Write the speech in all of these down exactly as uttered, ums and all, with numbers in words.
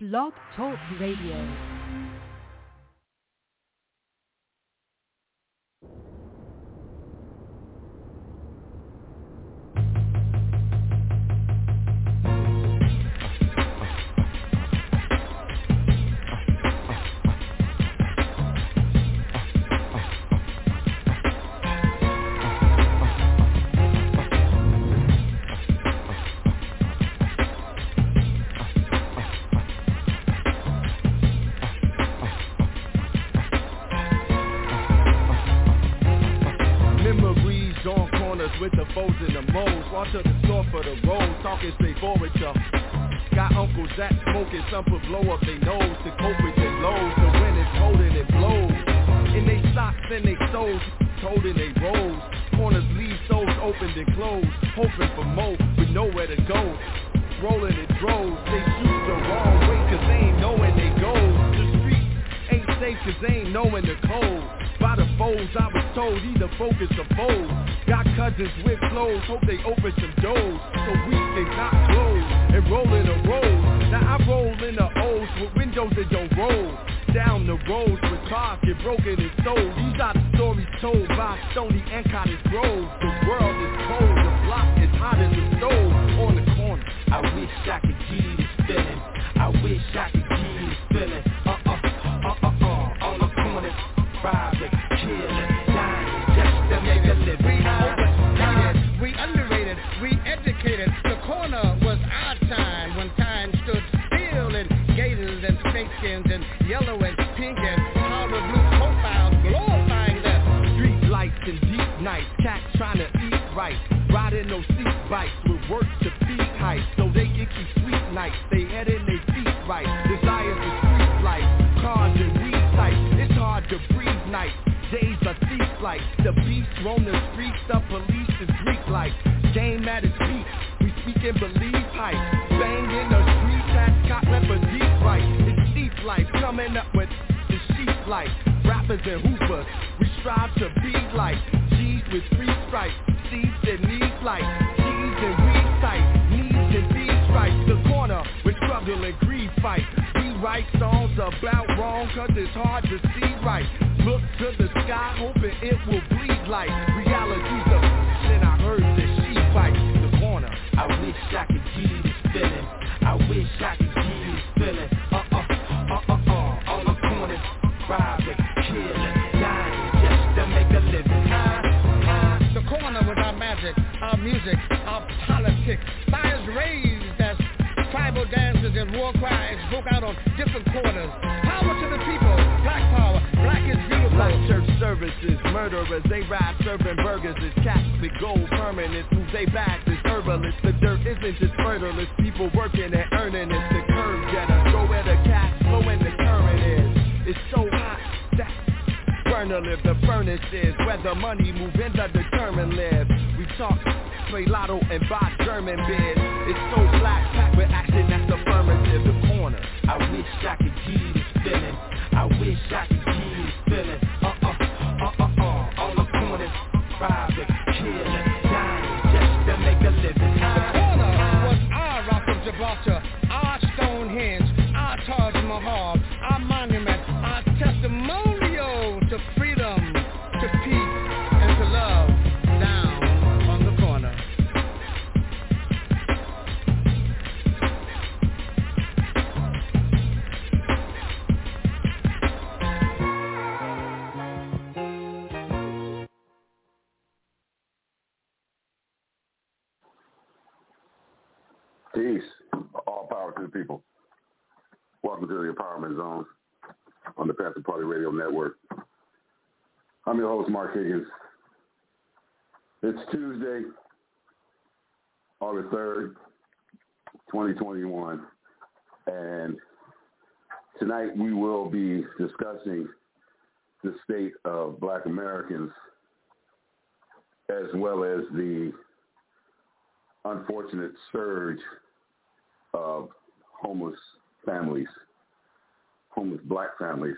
Blog Talk Radio. With the foes and the moles, walk to the store for the rolls, talking straightforward, y'all. Got uncles that smoking, some put blow up their nose to cope with their lows. The wind is cold and it blows, and they socks and they soles, holding they rolls. Corners leave soles opened and closed, hoping for more with nowhere to go. Rolling in droves, they shoot the wrong way cause they ain't knowing they goes. The streets ain't safe cause they ain't knowing the code. By the foes I was told either focus or fold. Got cousins with flows, hope they open some doors so we can not close and roll in a road. Now I roll in the O's with windows that don't roll. Down the roads where cars get broken and sold. These are the stories told by Stony and Cottage Grove. The world is cold, the block is hot as a stove on the corner. I wish I could give this feeling. I wish I could give this feeling. Uh uh uh uh uh on the corner, robbing, killing, dying just to make a living. We overstated, we underrated, we educated. The corner was our time when time stood still in gators and snakeskins and yellow and pink and powder blue profiles glorifying them. Street lights and deep nights, cats trying to eat right. Riding those seat bikes with work to feed height so they can keep sweet nights. They head in their feet right. Desires of street life, cars and weed type. It's hard to breathe night. Days are thief-like. The beast roam the streets. The police is Greek-like. Game at its peak. We speak and believe hype. Bang in the streets. Hats caught left a deep right. It's deep life. Coming up with the sheep life. Rappers and hoopers. We strive to be like G's with three stripes. Seeds that need light. G's and weed tight. Needs and these stripes. The corner with struggle and greed fight. We write songs about wrong cause it's hard to see right. Look to the sky hoping it will bleed like reality's a and I heard that she fights the corner. I wish I could give this feeling. I wish I could give this feeling. Uh uh uh uh uh on the corner, robbing, killing, dying just to make a living. Uh, uh. The corner was our magic, our music, our politics. Fires raised as tribal dances and war cries broke out on different corners. Power to the people, black power, black is beautiful. Black church services, murderers, they ride serving burgers. It's cats with gold permanents, move they back, it's herbalists. The dirt isn't just fertile, it's people working and earning. It's the curve getter, go where the cash flow and the current is. It's so hot that burner live, the furnace is where the money move in the determined live. We talk, play lotto and buy German beers. It's so black, packed with action that's affirmative. The corner. I wish I could give this feeling. I wish I could give this feeling. Uh uh uh uh uh on the corner, robbing, killing, dying just to make a living. The corner was our Rock of Gibraltar, our Stonehenge, our Taj Mahal, our monument, our testimonial to freedom, to peace, and to love. Down on the corner. Peace. All power to the people. Welcome to the Empowerment Zone on the Panther Party Radio Network. I'm your host, Mark Higgins. It's Tuesday, August third, twenty twenty-one, and tonight we will be discussing the state of Black Americans as well as the unfortunate surge of homeless families, homeless Black families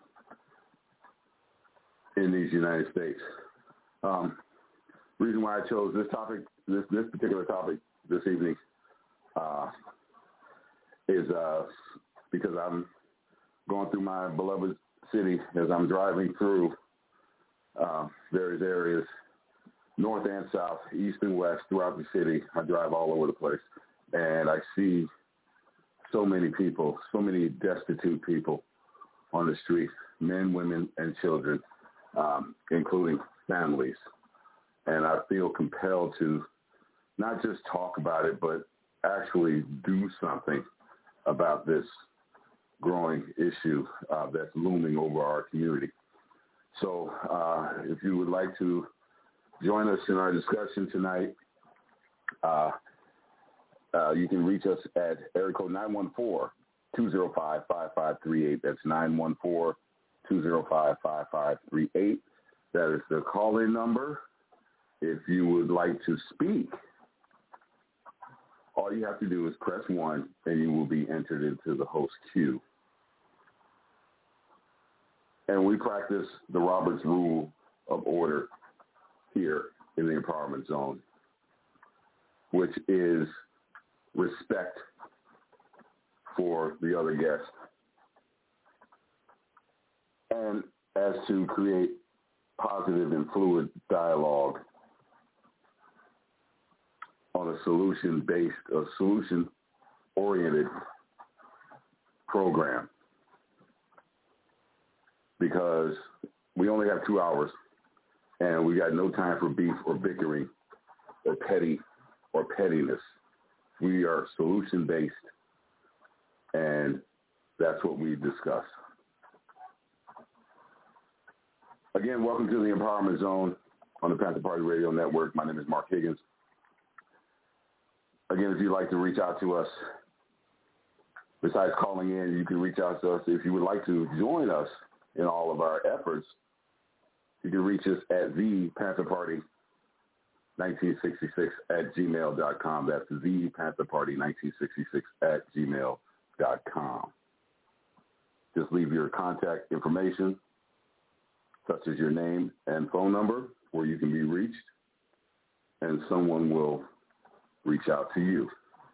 in these United States. Um, reason why I chose this topic, this this particular topic this evening, uh, is uh, because I'm going through my beloved city as I'm driving through uh, various areas, north and south, east and west, throughout the city. I drive all over the place, and I see so many people, so many destitute people on the street, men, women, and children, um, including families. And I feel compelled to not just talk about it, but actually do something about this growing issue uh, that's looming over our community. So uh, if you would like to join us in our discussion tonight, uh, uh, you can reach us at area code nine one four, two oh five, five five three eight. That's nine one four, two oh five, five five three eight. That is the call-in number. If you would like to speak, all you have to do is press one, and you will be entered into the host queue. And we practice the Roberts Rule of Order here in the Empowerment Zone, which is respect for the other guest. And as to create positive and fluid dialogue on a solution-based, a solution-oriented program. Because we only have two hours, and we got no time for beef or bickering or petty or pettiness. We are solution-based, and that's what we discuss. Again, welcome to the Empowerment Zone on the Panther Party Radio Network. My name is Mark Higgins. Again, if you'd like to reach out to us, besides calling in, you can reach out to us. If you would like to join us in all of our efforts, you can reach us at the Panther Party nineteen sixty-six at gmail dot com. That's the Panther Party nineteen sixty-six at gmail dot com. Just leave your contact information, such as your name and phone number, where you can be reached, and someone will reach out to you.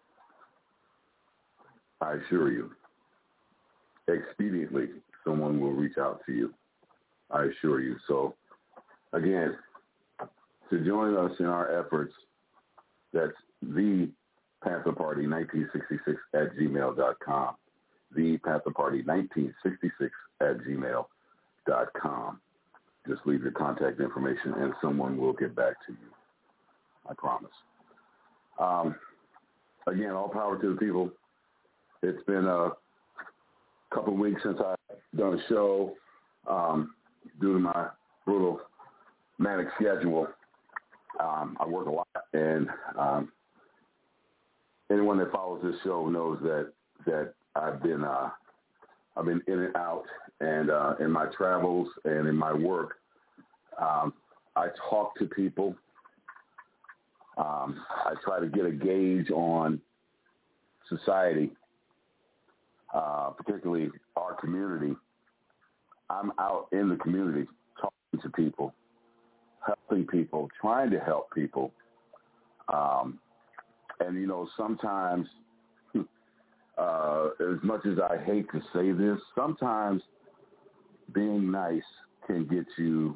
I assure you, expediently, someone will reach out to you. I assure you. So, again, to join us in our efforts, that's the Panther Party nineteen sixty-six at gmail dot com. The Panther Party nineteen sixty-six at gmail dot com. Just leave your contact information, and someone will get back to you. I promise. Um, again, all power to the people. It's been a couple of weeks since I've done a show um, due to my brutal manic schedule. Um, I work a lot, and um, anyone that follows this show knows that that I've been uh, I've been in and out, and uh, in my travels and in my work, um, I talk to people. Um, I try to get a gauge on society, uh, particularly our community. I'm out in the community talking to people, helping people, trying to help people. Um, and, you know, sometimes, uh, as much as I hate to say this, sometimes being nice can get you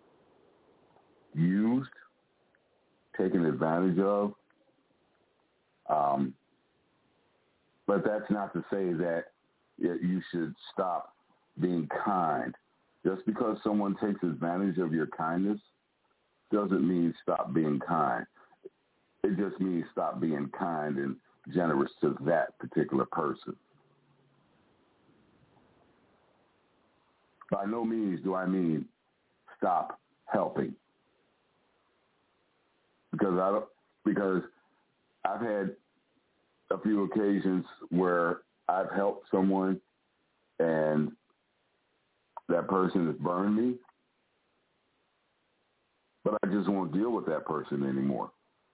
used, taken advantage of. Um, but that's not to say that you should stop being kind. Just because someone takes advantage of your kindness doesn't mean stop being kind. It just means stop being kind and generous to that particular person. By no means do I mean stop helping. Because I don't, because I've had a few occasions where I've helped someone and that person has burned me, but I just won't deal with that person anymore.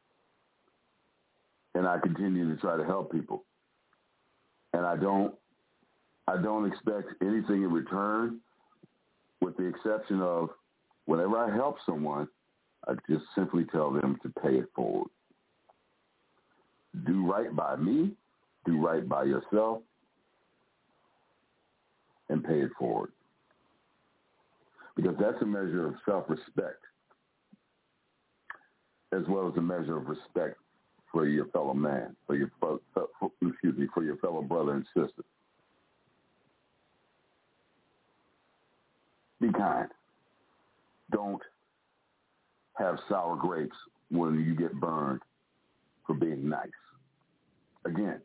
And I continue to try to help people. And I don't, I don't expect anything in return, with the exception of whenever I help someone, I just simply tell them to pay it forward. Do right by me, do right by yourself, pay it forward. Because that's a measure of self-respect, as well as a measure of respect for your fellow man, for your for, excuse me, for your fellow brother and sister. Be kind. Don't have sour grapes when you get burned for being nice. Again,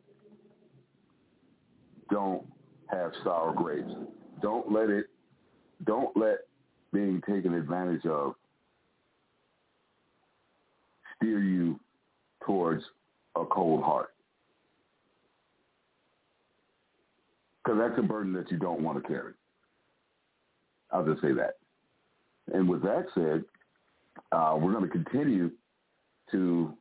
don't have sour grapes. Don't let it, don't let being taken advantage of steer you towards a cold heart. Because that's a burden that you don't want to carry. I'll just say that. And with that said, uh, we're going to continue to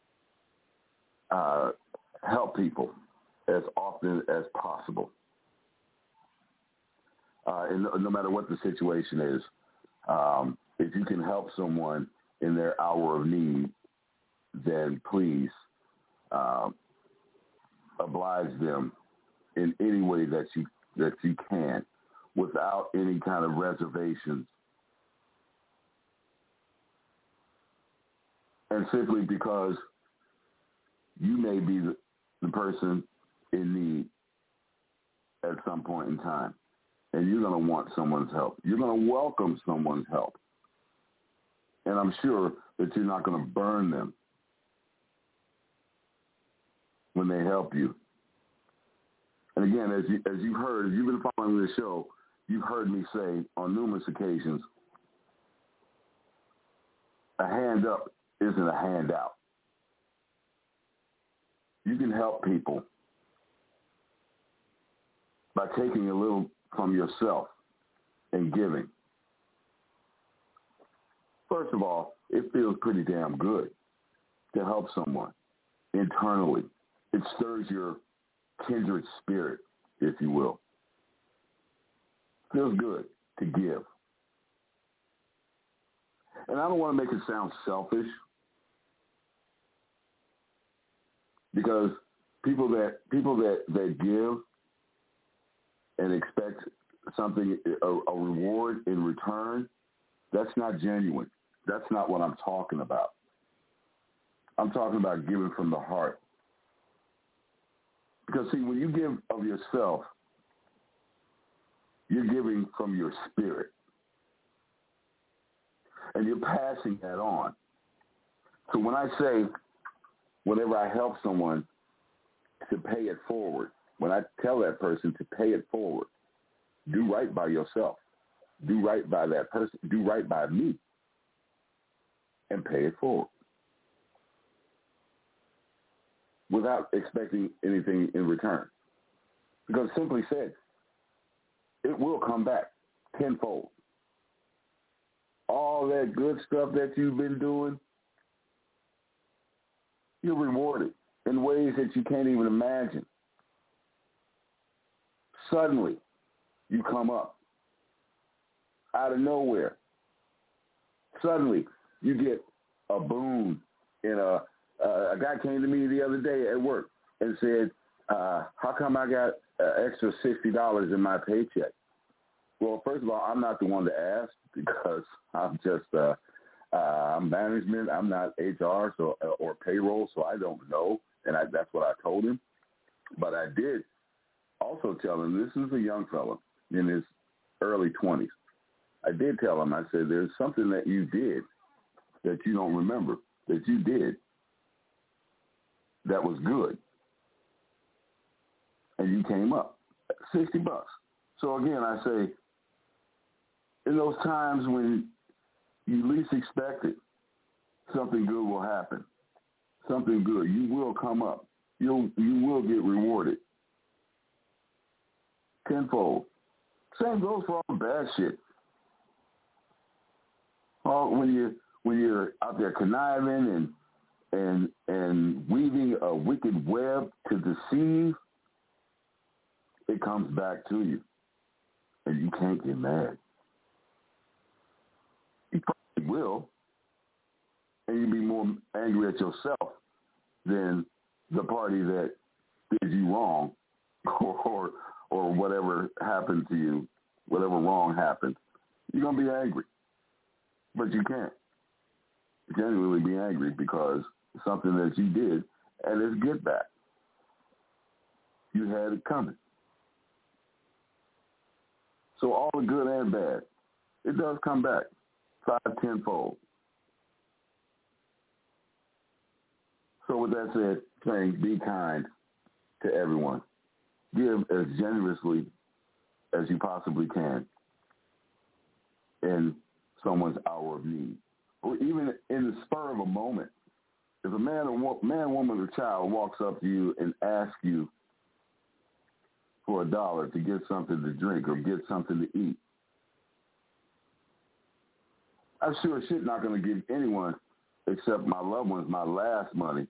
uh, help people as often as possible. Uh, and no, no matter what the situation is, um, if you can help someone in their hour of need, then please uh, oblige them in any way that you that you can, without any kind of reservations, and simply because you may be the, the person in need at some point in time, and you're going to want someone's help. You're going to welcome someone's help, and I'm sure that you're not going to burn them when they help you. And again, as you as you heard, if you've been following this show, you've heard me say on numerous occasions, a hand up isn't a handout. You can help people by taking a little from yourself and giving. First of all, it feels pretty damn good to help someone internally. It stirs your kindred spirit, if you will. Feels good to give. And I don't want to make it sound selfish, because people that people that, that give and expect something, a, a reward in return, that's not genuine. That's not what I'm talking about. I'm talking about giving from the heart. Because, see, when you give of yourself, you're giving from your spirit. And you're passing that on. So when I say, whenever I help someone to pay it forward, when I tell that person to pay it forward, do right by yourself. Do right by that person. Do right by me. And pay it forward, without expecting anything in return. Because simply said, it will come back tenfold. All that good stuff that you've been doing, you're rewarded in ways that you can't even imagine. Suddenly, you come up out of nowhere. Suddenly, you get a boon. In a, uh, a guy came to me the other day at work and said, uh, how come I got an extra sixty dollars in my paycheck? Well, first of all, I'm not the one to ask, because I'm just uh, uh, I'm management. I'm not H R so uh, or payroll, so I don't know, and I, that's what I told him. But I did also tell him, this is a young fellow in his early twenties. I did tell him, I said, there's something that you did that you don't remember, that you did that was good, and you came up sixty bucks. So again, I say, in those times when you least expect it, something good will happen. Something good. You will come up. You'll you will get rewarded tenfold. Same goes for all the bad shit. All when you when you're out there conniving and and and weaving a wicked web to deceive, it comes back to you, and you can't get mad. You probably will, and you'll be more angry at yourself than the party that did you wrong, or or, or whatever happened to you, whatever wrong happened, you're going to be angry. But you can't genuinely be angry because it's something that you did, and it's get back. You had it coming. So all the good and bad, it does come back five, tenfold. So with that said, saying be kind to everyone. Give as generously as you possibly can in someone's hour of need. Or even in the spur of a moment. If a man, or man, woman, or child walks up to you and asks you for a dollar to get something to drink or get something to eat, I'm sure as shit not going to give anyone except my loved ones my last money.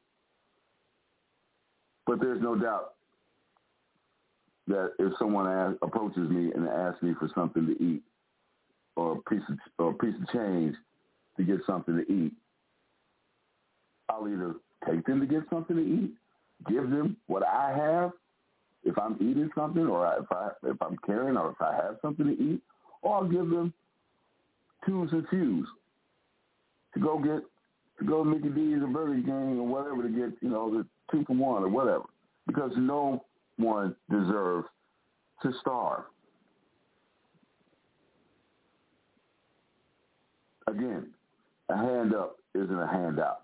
But there's no doubt that if someone asks, approaches me and asks me for something to eat or a piece of, or a piece of change to get something to eat, I'll either take them to get something to eat, give them what I have if I'm eating something, or if I if I'm carrying, or if I have something to eat, or I'll give them twos and fews to go get to go to Mickey D's or Burger King or whatever to get, you know, the two for one or whatever, because no one deserves to starve. Again, a hand up isn't a handout.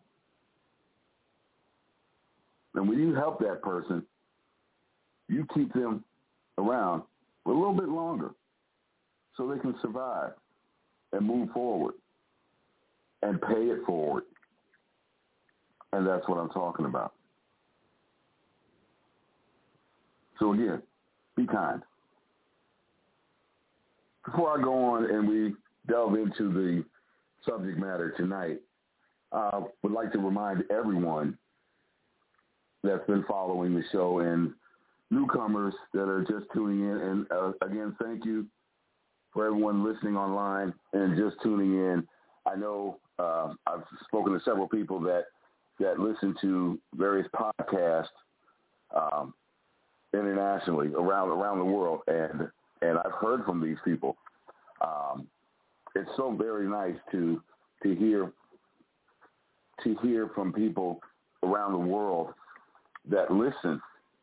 And when you help that person, you keep them around for a little bit longer so they can survive and move forward and pay it forward. And that's what I'm talking about. So again, be kind. Before I go on and we delve into the subject matter tonight, I uh, would like to remind everyone that's been following the show and newcomers that are just tuning in. And uh, again, thank you for everyone listening online and just tuning in. I know uh, I've spoken to several people that, that listen to various podcasts um, internationally around around the world, and and I've heard from these people. Um, it's so very nice to to hear to hear from people around the world that listen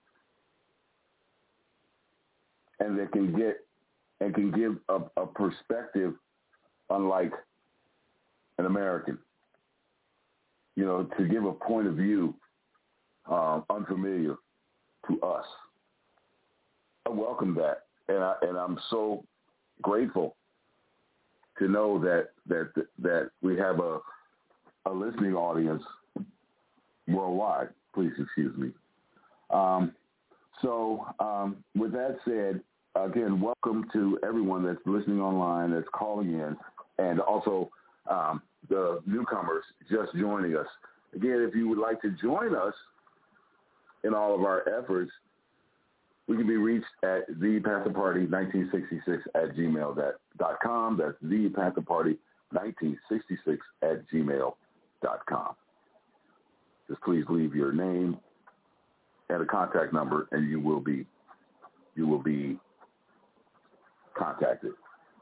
and that can get and can give a, a perspective unlike an American. You know, to give a point of view um, unfamiliar to us. I welcome that, and I, and I'm so grateful to know that that that we have a a listening audience worldwide. Please excuse me. Um, so um, with that said, again, welcome to everyone that's listening online, that's calling in, and also um, the newcomers just joining us. Again, if you would like to join us in all of our efforts, we can be reached at the Panther Party nineteen sixty-six at gmail dot com. That's the Panther Party nineteen sixty-six at gmail dot com. Just please leave your name and a contact number, and you will be you will be contacted.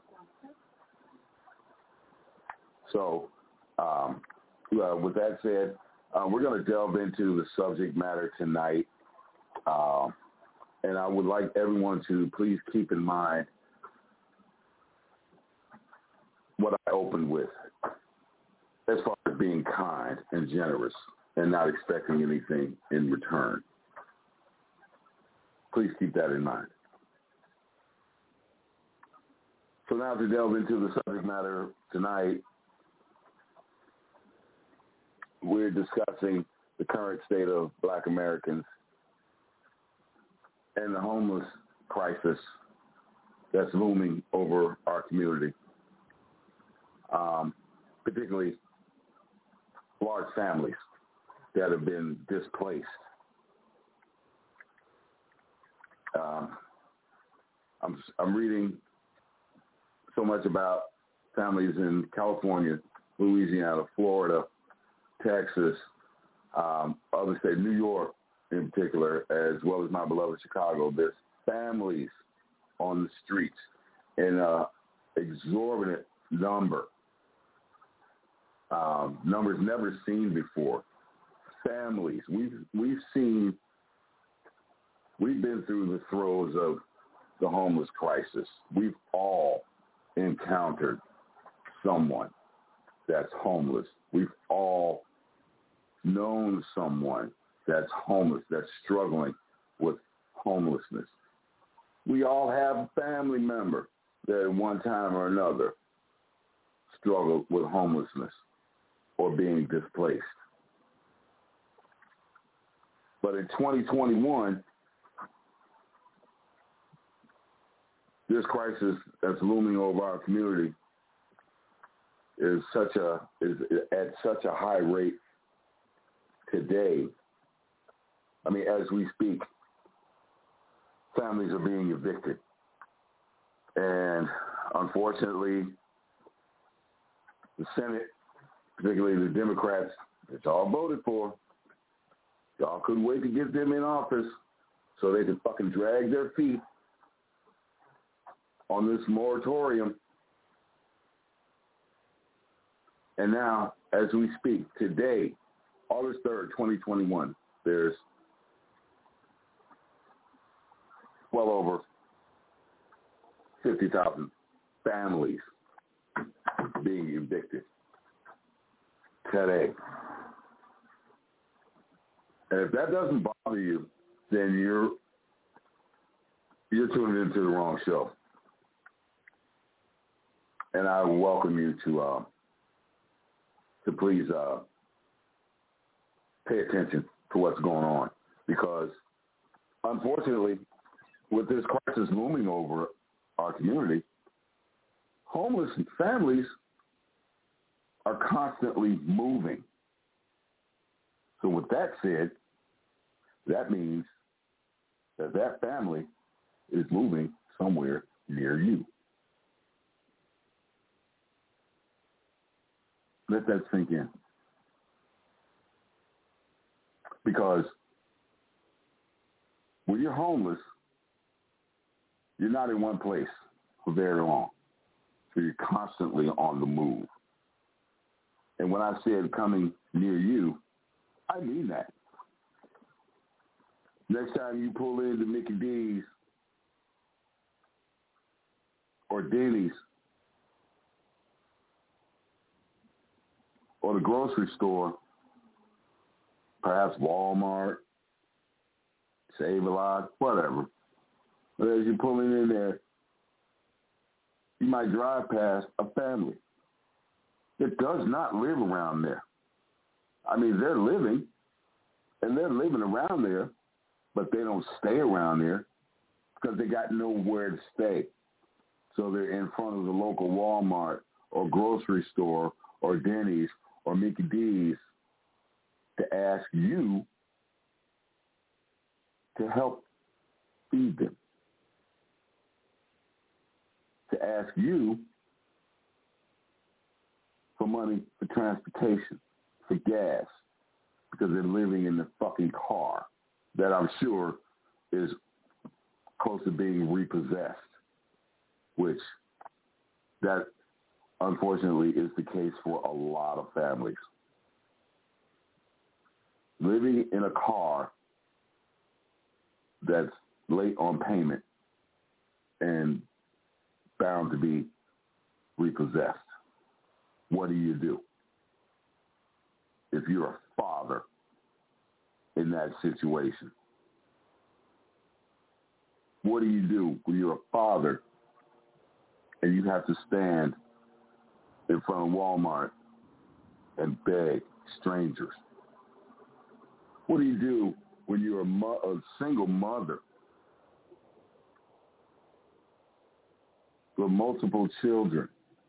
So, um, uh, with that said, uh, we're going to delve into the subject matter tonight. Uh, And I would like everyone to please keep in mind what I opened with as far as being kind and generous and not expecting anything in return. Please keep that in mind. So now to delve into the subject matter tonight, we're discussing the current state of Black Americans and the homeless crisis that's looming over our community, um, particularly large families that have been displaced. Um, I'm, I'm reading so much about families in California, Louisiana, Florida, Texas, um, other states, New York, in particular, as well as my beloved Chicago. There's families on the streets in an exorbitant number, um, numbers never seen before. Families, we've we've seen, we've been through the throes of the homeless crisis. We've all encountered someone that's homeless. We've all known someone that's homeless, that's struggling with homelessness. We all have a family member that at one time or another struggled with homelessness or being displaced. But in twenty twenty-one, this crisis that's looming over our community is such a is at such a high rate today. I mean, as we speak, families are being evicted. And unfortunately, the Senate, particularly the Democrats, which all voted for, y'all couldn't wait to get them in office so they could fucking drag their feet on this moratorium. And now, as we speak, today, August third, twenty twenty-one, there's well over fifty thousand families being evicted today. And if that doesn't bother you, then you're you're tuning into the wrong show. And I welcome you to uh, to please uh, pay attention to what's going on, because unfortunately, with this crisis looming over our community, homeless families are constantly moving. So with that said, that means that that family is moving somewhere near you. Let that sink in. Because when you're homeless, you're not in one place for very long. So you're constantly on the move. And when I said coming near you, I mean that. Next time you pull into Mickey D's or Denny's or the grocery store, perhaps Walmart, Save-A-Lot, whatever. But as you're pulling in there, you might drive past a family that does not live around there. I mean, they're living, and they're living around there, but they don't stay around there because they got nowhere to stay. So they're in front of the local Walmart or grocery store or Denny's or Mickey D's to ask you to help feed them, to ask you for money for transportation, for gas, because they're living in the fucking car that I'm sure is close to being repossessed, which that unfortunately is the case for a lot of families. Living in a car that's late on payment and bound to be repossessed. What do you do? If you're a father in that situation, what do you do when you're a father and you have to stand in front of Walmart and beg strangers? What do you do when you're a, mo- a single mother with multiple children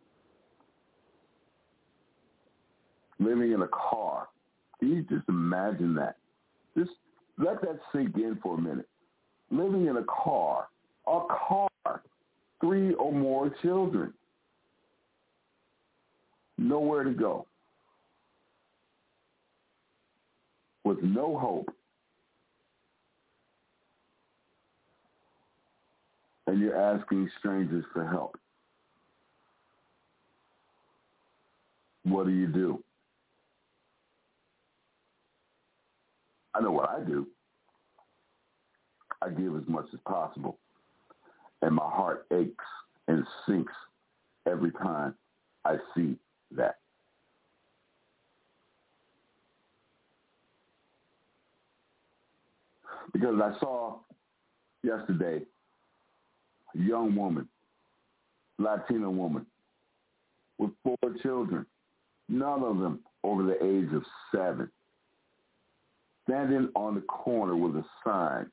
living in a car? Can you just imagine that? Just let that sink in for a minute. Living in a car, a car, three or more children, nowhere to go, with no hope, and you're asking strangers for help. What do you do? I know what I do. I give as much as possible. And my heart aches and sinks every time I see that. Because I saw yesterday a young woman, Latina woman, with four children, none of them over the age of seven, standing on the corner with a sign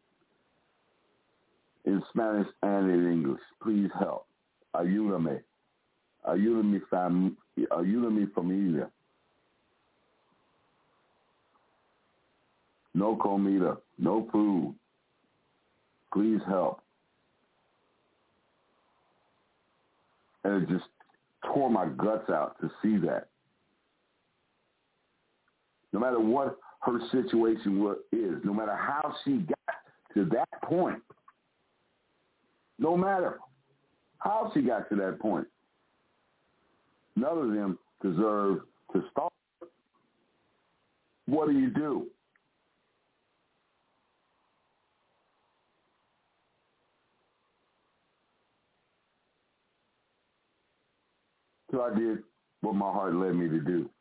in Spanish and in English. Please help. Ayúdame. Ayúdame, fam- ayúdame familia. No comida, no food. Please help. And it just tore my guts out to see that. No matter what her situation is, no matter how she got to that point, no matter how she got to that point, none of them deserve to start. What do you do? So I did what my heart led me to do.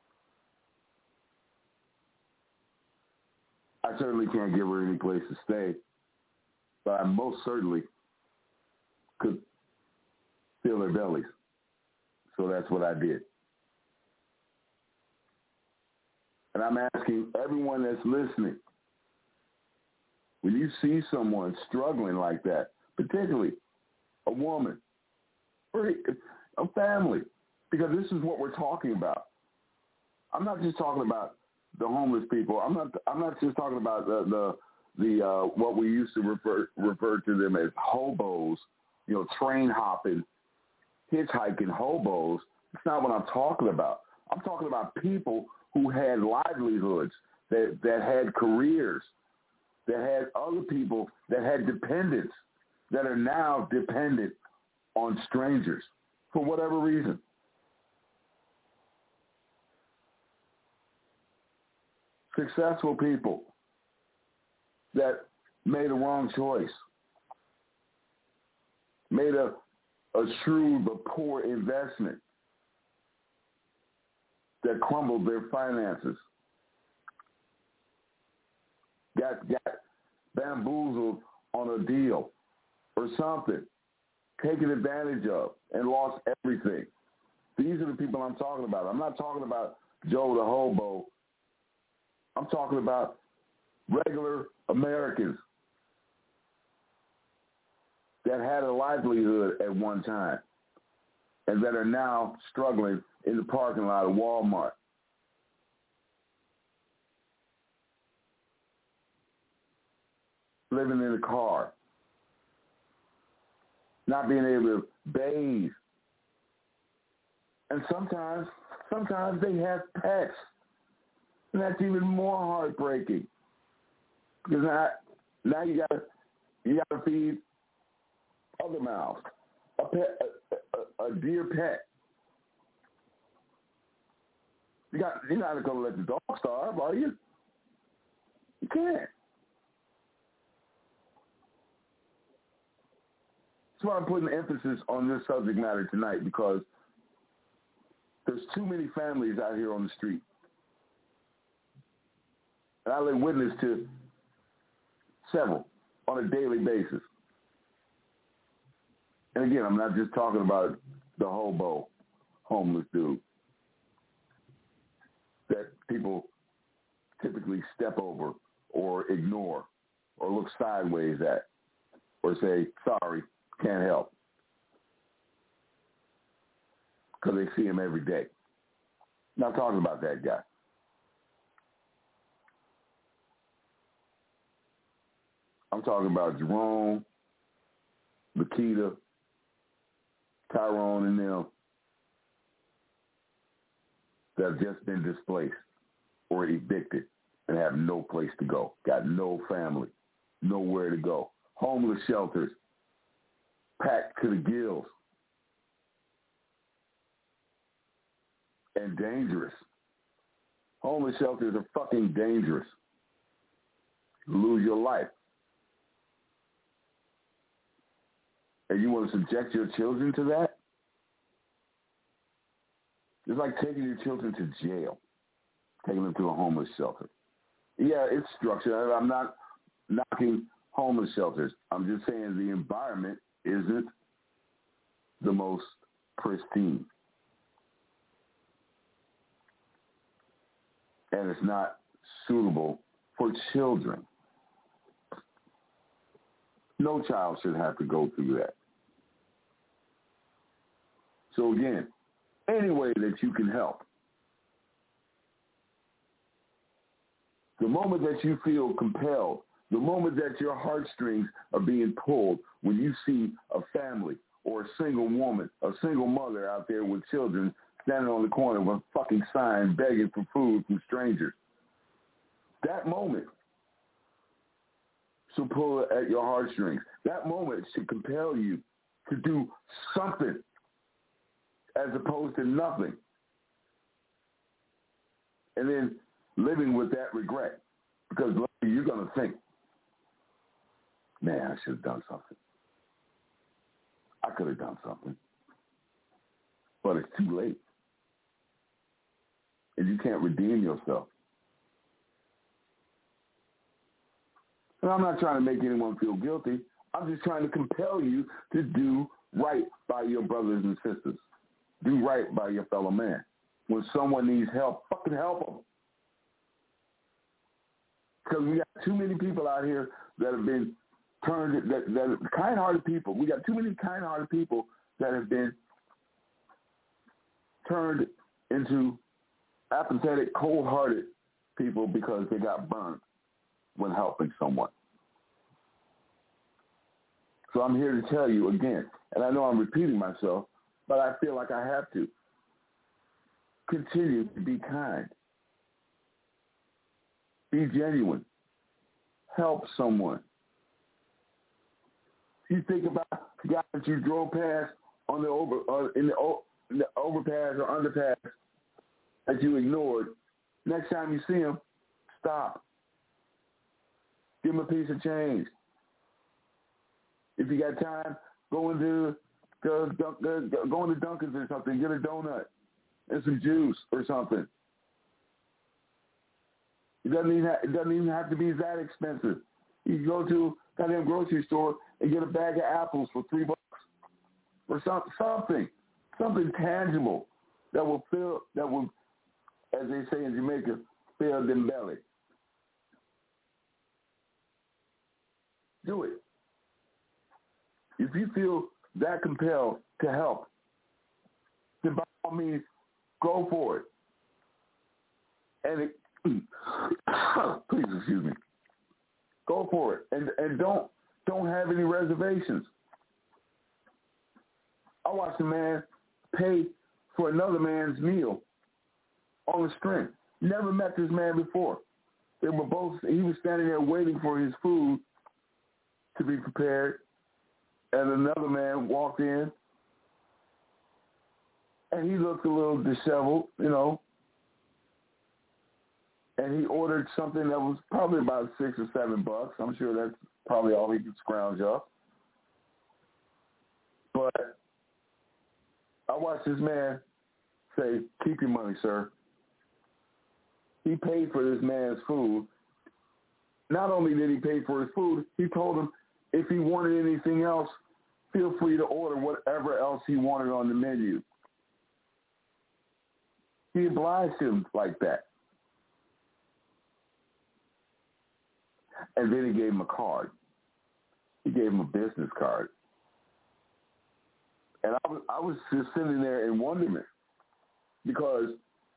I certainly can't give her any place to stay, but I most certainly could fill their bellies. So that's what I did. And I'm asking everyone that's listening, when you see someone struggling like that, particularly a woman or a family, because this is what we're talking about. I'm not just talking about the homeless people. I'm not. I'm not just talking about the the, the uh, what we used to refer refer to them as hobos. You know, train hopping, hitchhiking hobos. It's not what I'm talking about. I'm talking about people who had livelihoods, that that had careers, that had other people that had dependents, that are now dependent on strangers for whatever reason. Successful people that made a wrong choice, made a, a shrewd but poor investment that crumbled their finances, got, got bamboozled on a deal or something, taken advantage of, and lost everything. These are the people I'm talking about. I'm not talking about Joe the hobo. I'm talking about regular Americans that had a livelihood at one time and that are now struggling in the parking lot of Walmart. Living in a car. Not being able to bathe. And sometimes, sometimes they have pets. And that's even more heartbreaking. Because now, now you gotta you gotta feed other mouths. A pet, a, a, a dear pet. You got you're not gonna let the dog starve, are you? You can't. That's why I'm putting emphasis on this subject matter tonight, because there's too many families out here on the street. And I lay witness to several on a daily basis. And again, I'm not just talking about the hobo, homeless dude that people typically step over or ignore or look sideways at or say, sorry, can't help, because they see him every day. Not talking about that guy. I'm talking about Jerome, Lakita, Tyrone, and them that have just been displaced or evicted and have no place to go, got no family, nowhere to go. Homeless shelters packed to the gills and dangerous. Homeless shelters are fucking dangerous. You lose your life. And you want to subject your children to that? It's like taking your children to jail, taking them to a homeless shelter. Yeah, it's structured. I'm not knocking homeless shelters. I'm just saying the environment isn't the most pristine. And it's not suitable for children. No child should have to go through that. So again, any way that you can help. The moment that you feel compelled, the moment that your heartstrings are being pulled when you see a family or a single woman, a single mother out there with children standing on the corner with a fucking sign begging for food from strangers, that moment should pull at your heartstrings. That moment should compel you to do something as opposed to nothing. And then living with that regret. Because you're going to think, man, I should have done something. I could have done something. But it's too late. And you can't redeem yourself. And I'm not trying to make anyone feel guilty. I'm just trying to compel you to do right by your brothers and sisters. Do right by your fellow man. When someone needs help, fucking help them. Because we got too many people out here that have been turned, that, that kind-hearted people. We got too many kind-hearted people that have been turned into apathetic, cold-hearted people because they got burned when helping someone. So I'm here to tell you again, and I know I'm repeating myself, but I feel like I have to. Continue to be kind. Be genuine. Help someone. You think about the guy that you drove past on the over uh, in, the, in the overpass or underpass that you ignored. Next time you see him, stop. Give him a piece of change. If you got time, go into go, go, go, go into Dunkin's or something. Get a donut and some juice or something. It doesn't even have, it doesn't even have to be that expensive. You can go to a goddamn grocery store and get a bag of apples for three bucks or some, something, something tangible that will fill, that will, as they say in Jamaica, fill them belly. Do it. If you feel that compelled to help, then by all means, go for it. And it, please excuse me. Go for it, and and don't don't have any reservations. I watched a man pay for another man's meal on the string. Never met this man before. They were both. He was standing there waiting for his food to be prepared, and another man walked in, and he looked a little disheveled, you know. And he ordered something that was probably about six or seven bucks. I'm sure that's probably all he could scrounge up. But I watched this man say, "Keep your money, sir." He paid for this man's food. Not only did he pay for his food, he told him if he wanted anything else, feel free to order whatever else he wanted on the menu. He obliged him like that. And then he gave him a card. He gave him a business card. And I was, I was just sitting there in wonderment because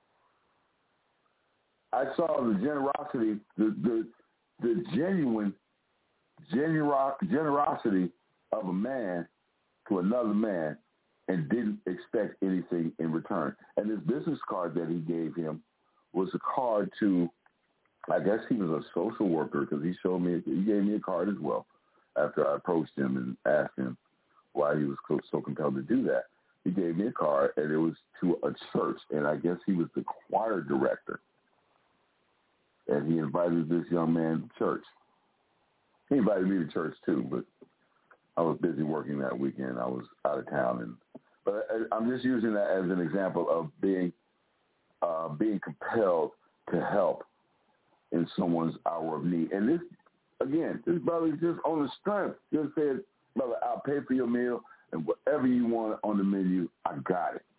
I saw the generosity, the the, the genuine genero- generosity of a man to another man and didn't expect anything in return. And this business card that he gave him was a card to, I guess he was a social worker because he showed me, he gave me a card as well after I approached him and asked him why he was so compelled to do that. He gave me a card, and it was to a church, and I guess he was the choir director. And he invited this young man to church. He invited me to church too, but I was busy working that weekend. I was out of town, and but I, I'm just using that as an example of being uh, being compelled to help in someone's hour of need. And this, again, this brother is just on the strength. Just said, brother, I'll pay for your meal, and whatever you want on the menu, I got it.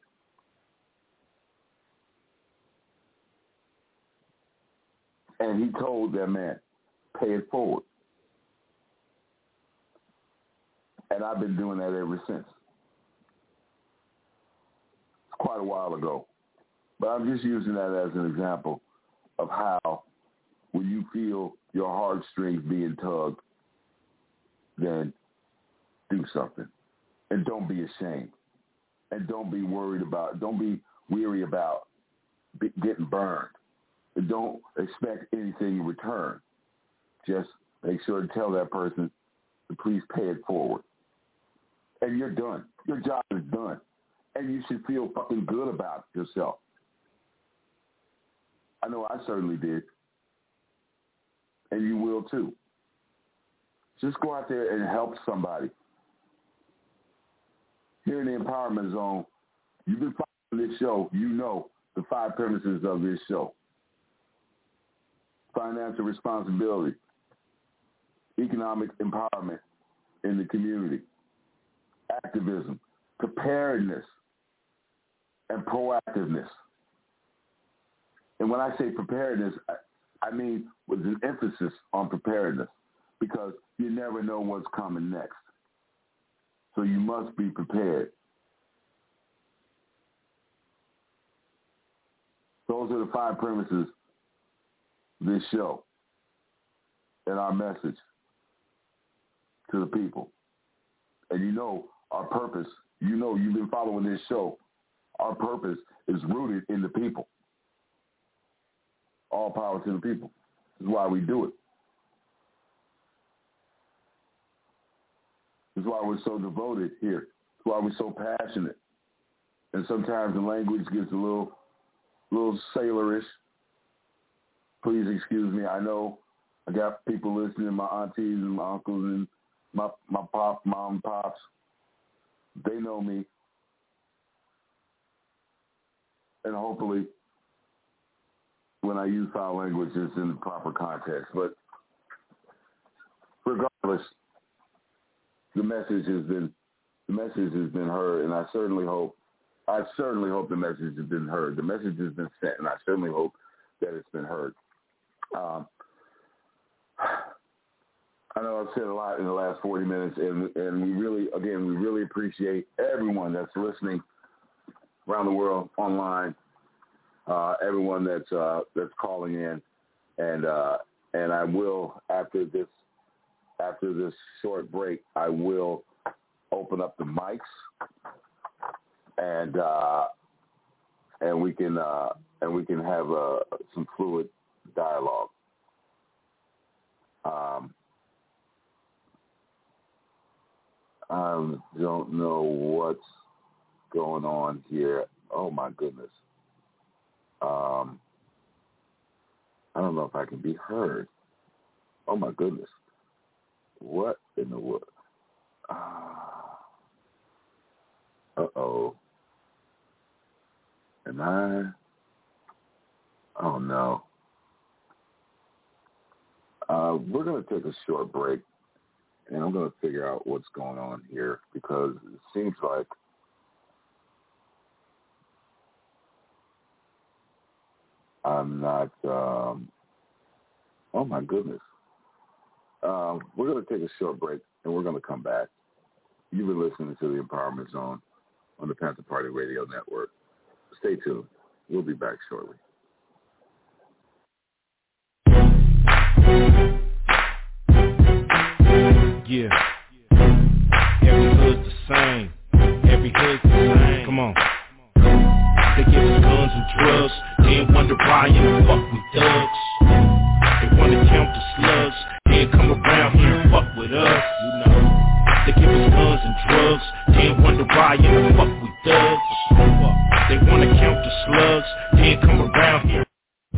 And he told that man, pay it forward. And I've been doing that ever since. It's quite a while ago. But I'm just using that as an example of how when you feel your heartstrings being tugged, then do something. And don't be ashamed. And don't be worried about, don't be weary about be, getting burned. And don't expect anything in return. Just make sure to tell that person to please pay it forward. And you're done. Your job is done. And you should feel fucking good about yourself. I know I certainly did. And you will too. Just go out there and help somebody. Here in the Empowerment Zone, you've been following this show. You know the five premises of this show. Financial responsibility, economic empowerment in the community, activism, preparedness, and proactiveness. And when I say preparedness, I, I mean with an emphasis on preparedness, because you never know what's coming next. So you must be prepared. Those are the five premises of this show and our message to the people. And you know our purpose, you know you've been following this show, our purpose is rooted in the people. All power to the people. This is why we do it. This is why we're so devoted here. This is why we're so passionate. And sometimes the language gets a little, little sailorish. Please excuse me. I know I got people listening, my aunties and my uncles and my my pop, mom, pops. They know me. And hopefully when I use foul language, it's in the proper context. But regardless, the message has been the message has been heard, and I certainly hope I certainly hope the message has been heard. The message has been sent, and I certainly hope that it's been heard. Um, I know I've said a lot in the last forty minutes, and and we really, again, we really appreciate everyone that's listening around the world, online, uh, everyone that's uh, that's calling in, and uh, and I will after this after this short break, I will open up the mics, and uh, and we can uh, and we can have uh, some fluid dialogue. Um, I don't know what's going on here. Oh my goodness. Um, I don't know if I can be heard. Oh my goodness. What in the world? Uh oh. Am I? Oh no. Uh, we're going to take a short break, and I'm going to figure out what's going on here, because it seems like I'm not, um, oh my goodness. Um, we're going to take a short break, and we're going to come back. You've been listening to the Empowerment Zone on the Panther Party Radio Network. Stay tuned. We'll be back shortly. Yeah. Every hood's the same. Every hood's the same. Come on. They give us guns and drugs, then wonder why in the fuck we thugs. They wanna count the slugs, then come around here and fuck with us. You know. They give us guns and drugs, wonder why in the fuck we thugs. They wanna count the slugs, then come around here.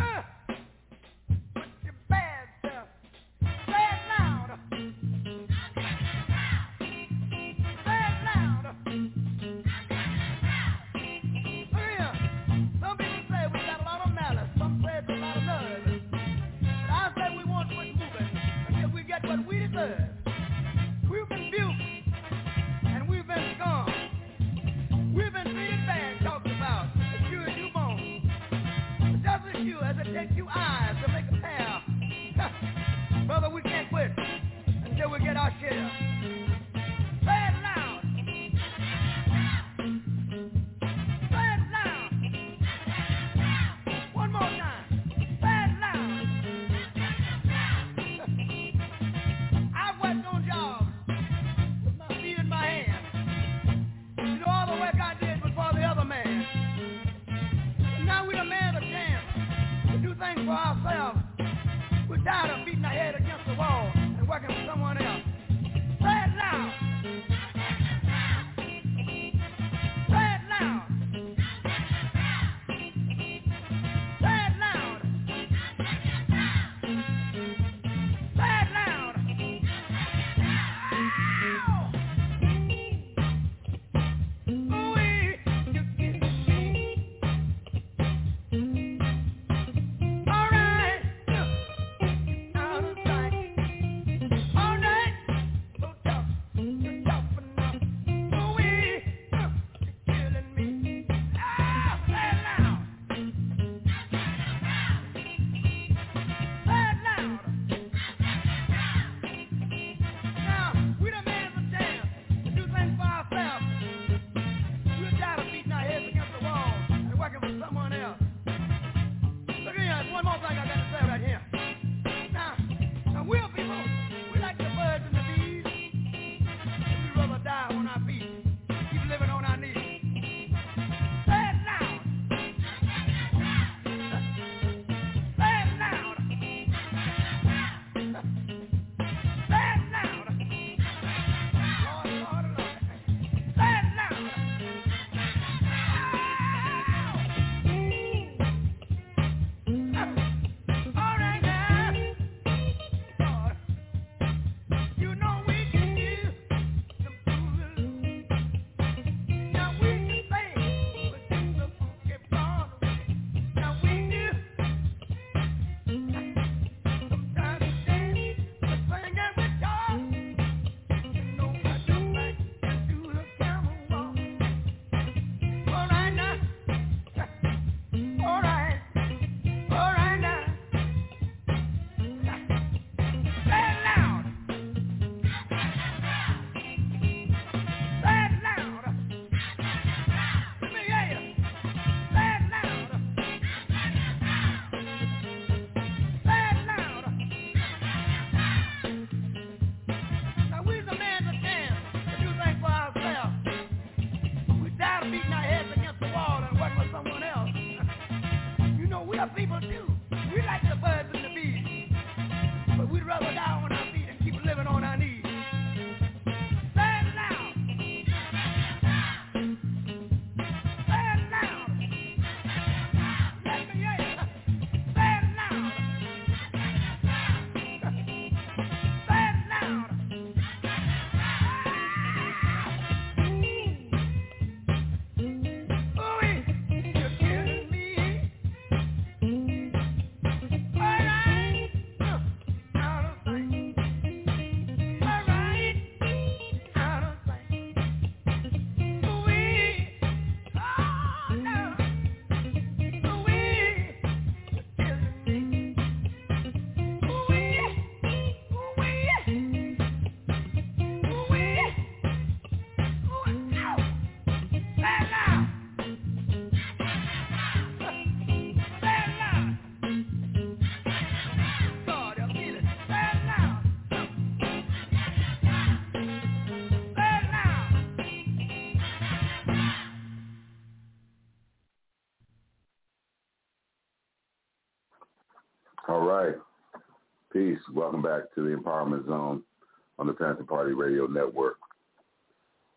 All right. Peace. Welcome back to the Empowerment Zone on the Panther Party Radio Network.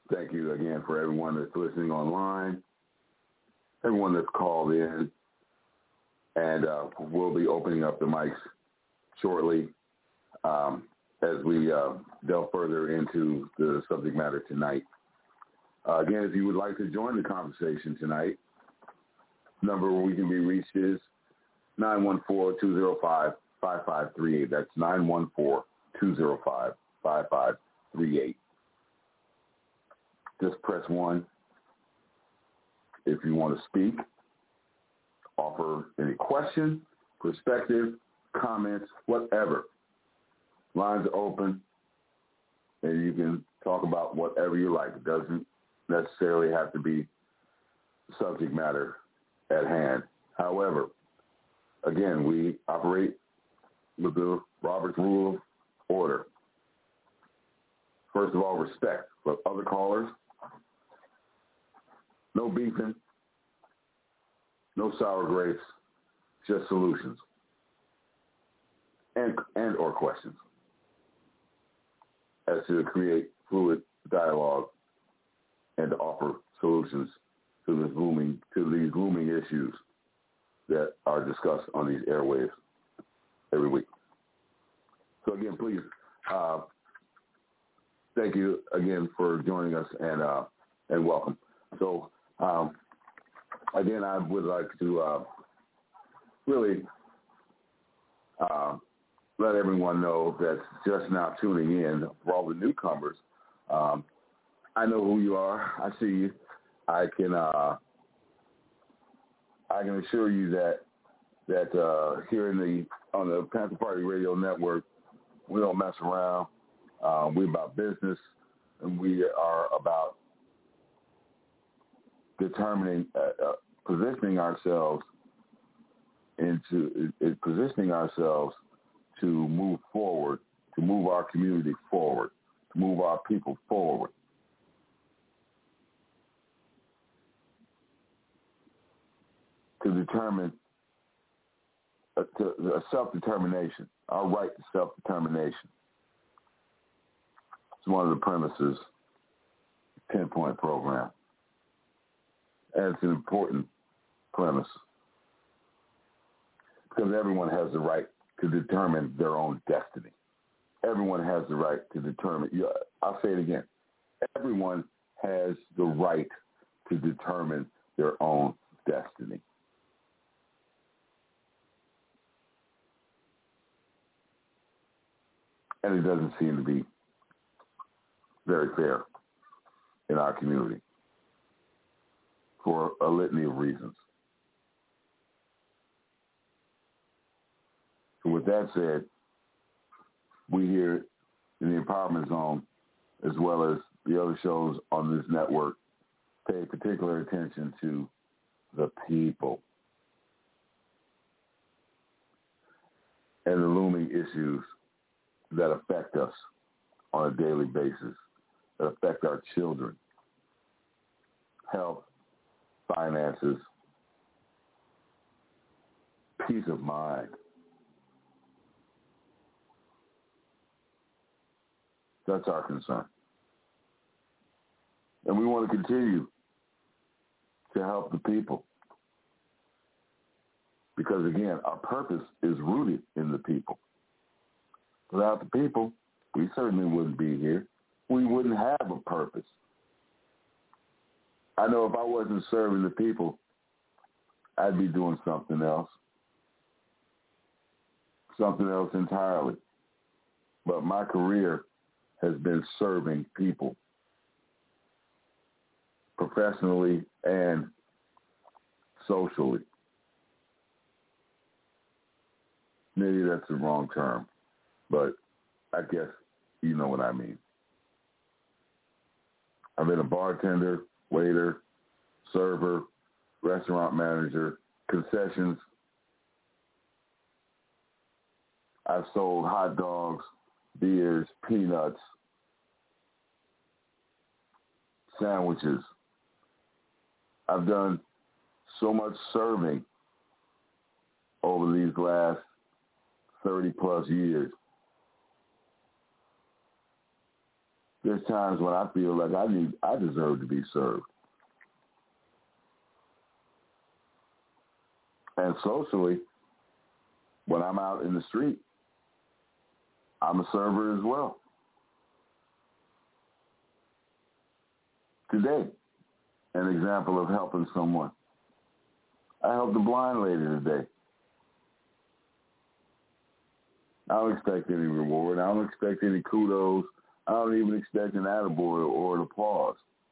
Thank you again for everyone that's listening online, everyone that's called in, and uh, we'll be opening up the mics shortly um, as we uh, delve further into the subject matter tonight. Uh, again, if you would like to join the conversation tonight, the number where we can be reached is nine one four, two zero five, five five three eight. That's nine one four, two zero five, five five three eight. Just press one if you want to speak, offer any question, perspective, comments, whatever. Lines are open, and you can talk about whatever you like. It doesn't necessarily have to be subject matter at hand. However, again, we operate with the Robert's Rule of Order. First of all, respect for other callers. No beefing, no sour grapes, just solutions and and or questions as to create fluid dialogue and to offer solutions to this looming to these looming issues that are discussed on these airwaves every week. So again, please, uh, thank you again for joining us and uh, and welcome. So. Um, again, I would like to uh, really uh, let everyone know that's just now tuning in, for all the newcomers. Um, I know who you are. I see you. I can uh, I can assure you that that uh, here in the on the Panther Party Radio Network, we don't mess around. Um, we're about business, and we are about determining, uh, uh, positioning ourselves into, uh, positioning ourselves to move forward, to move our community forward, to move our people forward. To determine, uh, to, uh, self-determination, our right to self-determination. It's one of the premises, ten-point program. And it's an important premise because everyone has the right to determine their own destiny. Everyone has the right to determine, I'll say it again, everyone has the right to determine their own destiny. And it doesn't seem to be very fair in our community, for a litany of reasons. So with that said, we here in the Empowerment Zone, as well as the other shows on this network, pay particular attention to the people and the looming issues that affect us on a daily basis, that affect our children, health, finances, peace of mind. That's our concern. And we want to continue to help the people. Because again, our purpose is rooted in the people. Without the people, we certainly wouldn't be here. We wouldn't have a purpose. I know if I wasn't serving the people, I'd be doing something else. Something else entirely. But my career has been serving people, professionally and socially. Maybe that's the wrong term, but I guess you know what I mean. I've been a bartender, waiter, server, restaurant manager, concessions. I've sold hot dogs, beers, peanuts, sandwiches. I've done so much serving over these last thirty plus years there's times when I feel like I need, I deserve to be served. And socially, when I'm out in the street, I'm a server as well. Today, an example of helping someone. I helped a blind lady today. I don't expect any reward. I don't expect any kudos. I don't even expect an attaboy or an applause.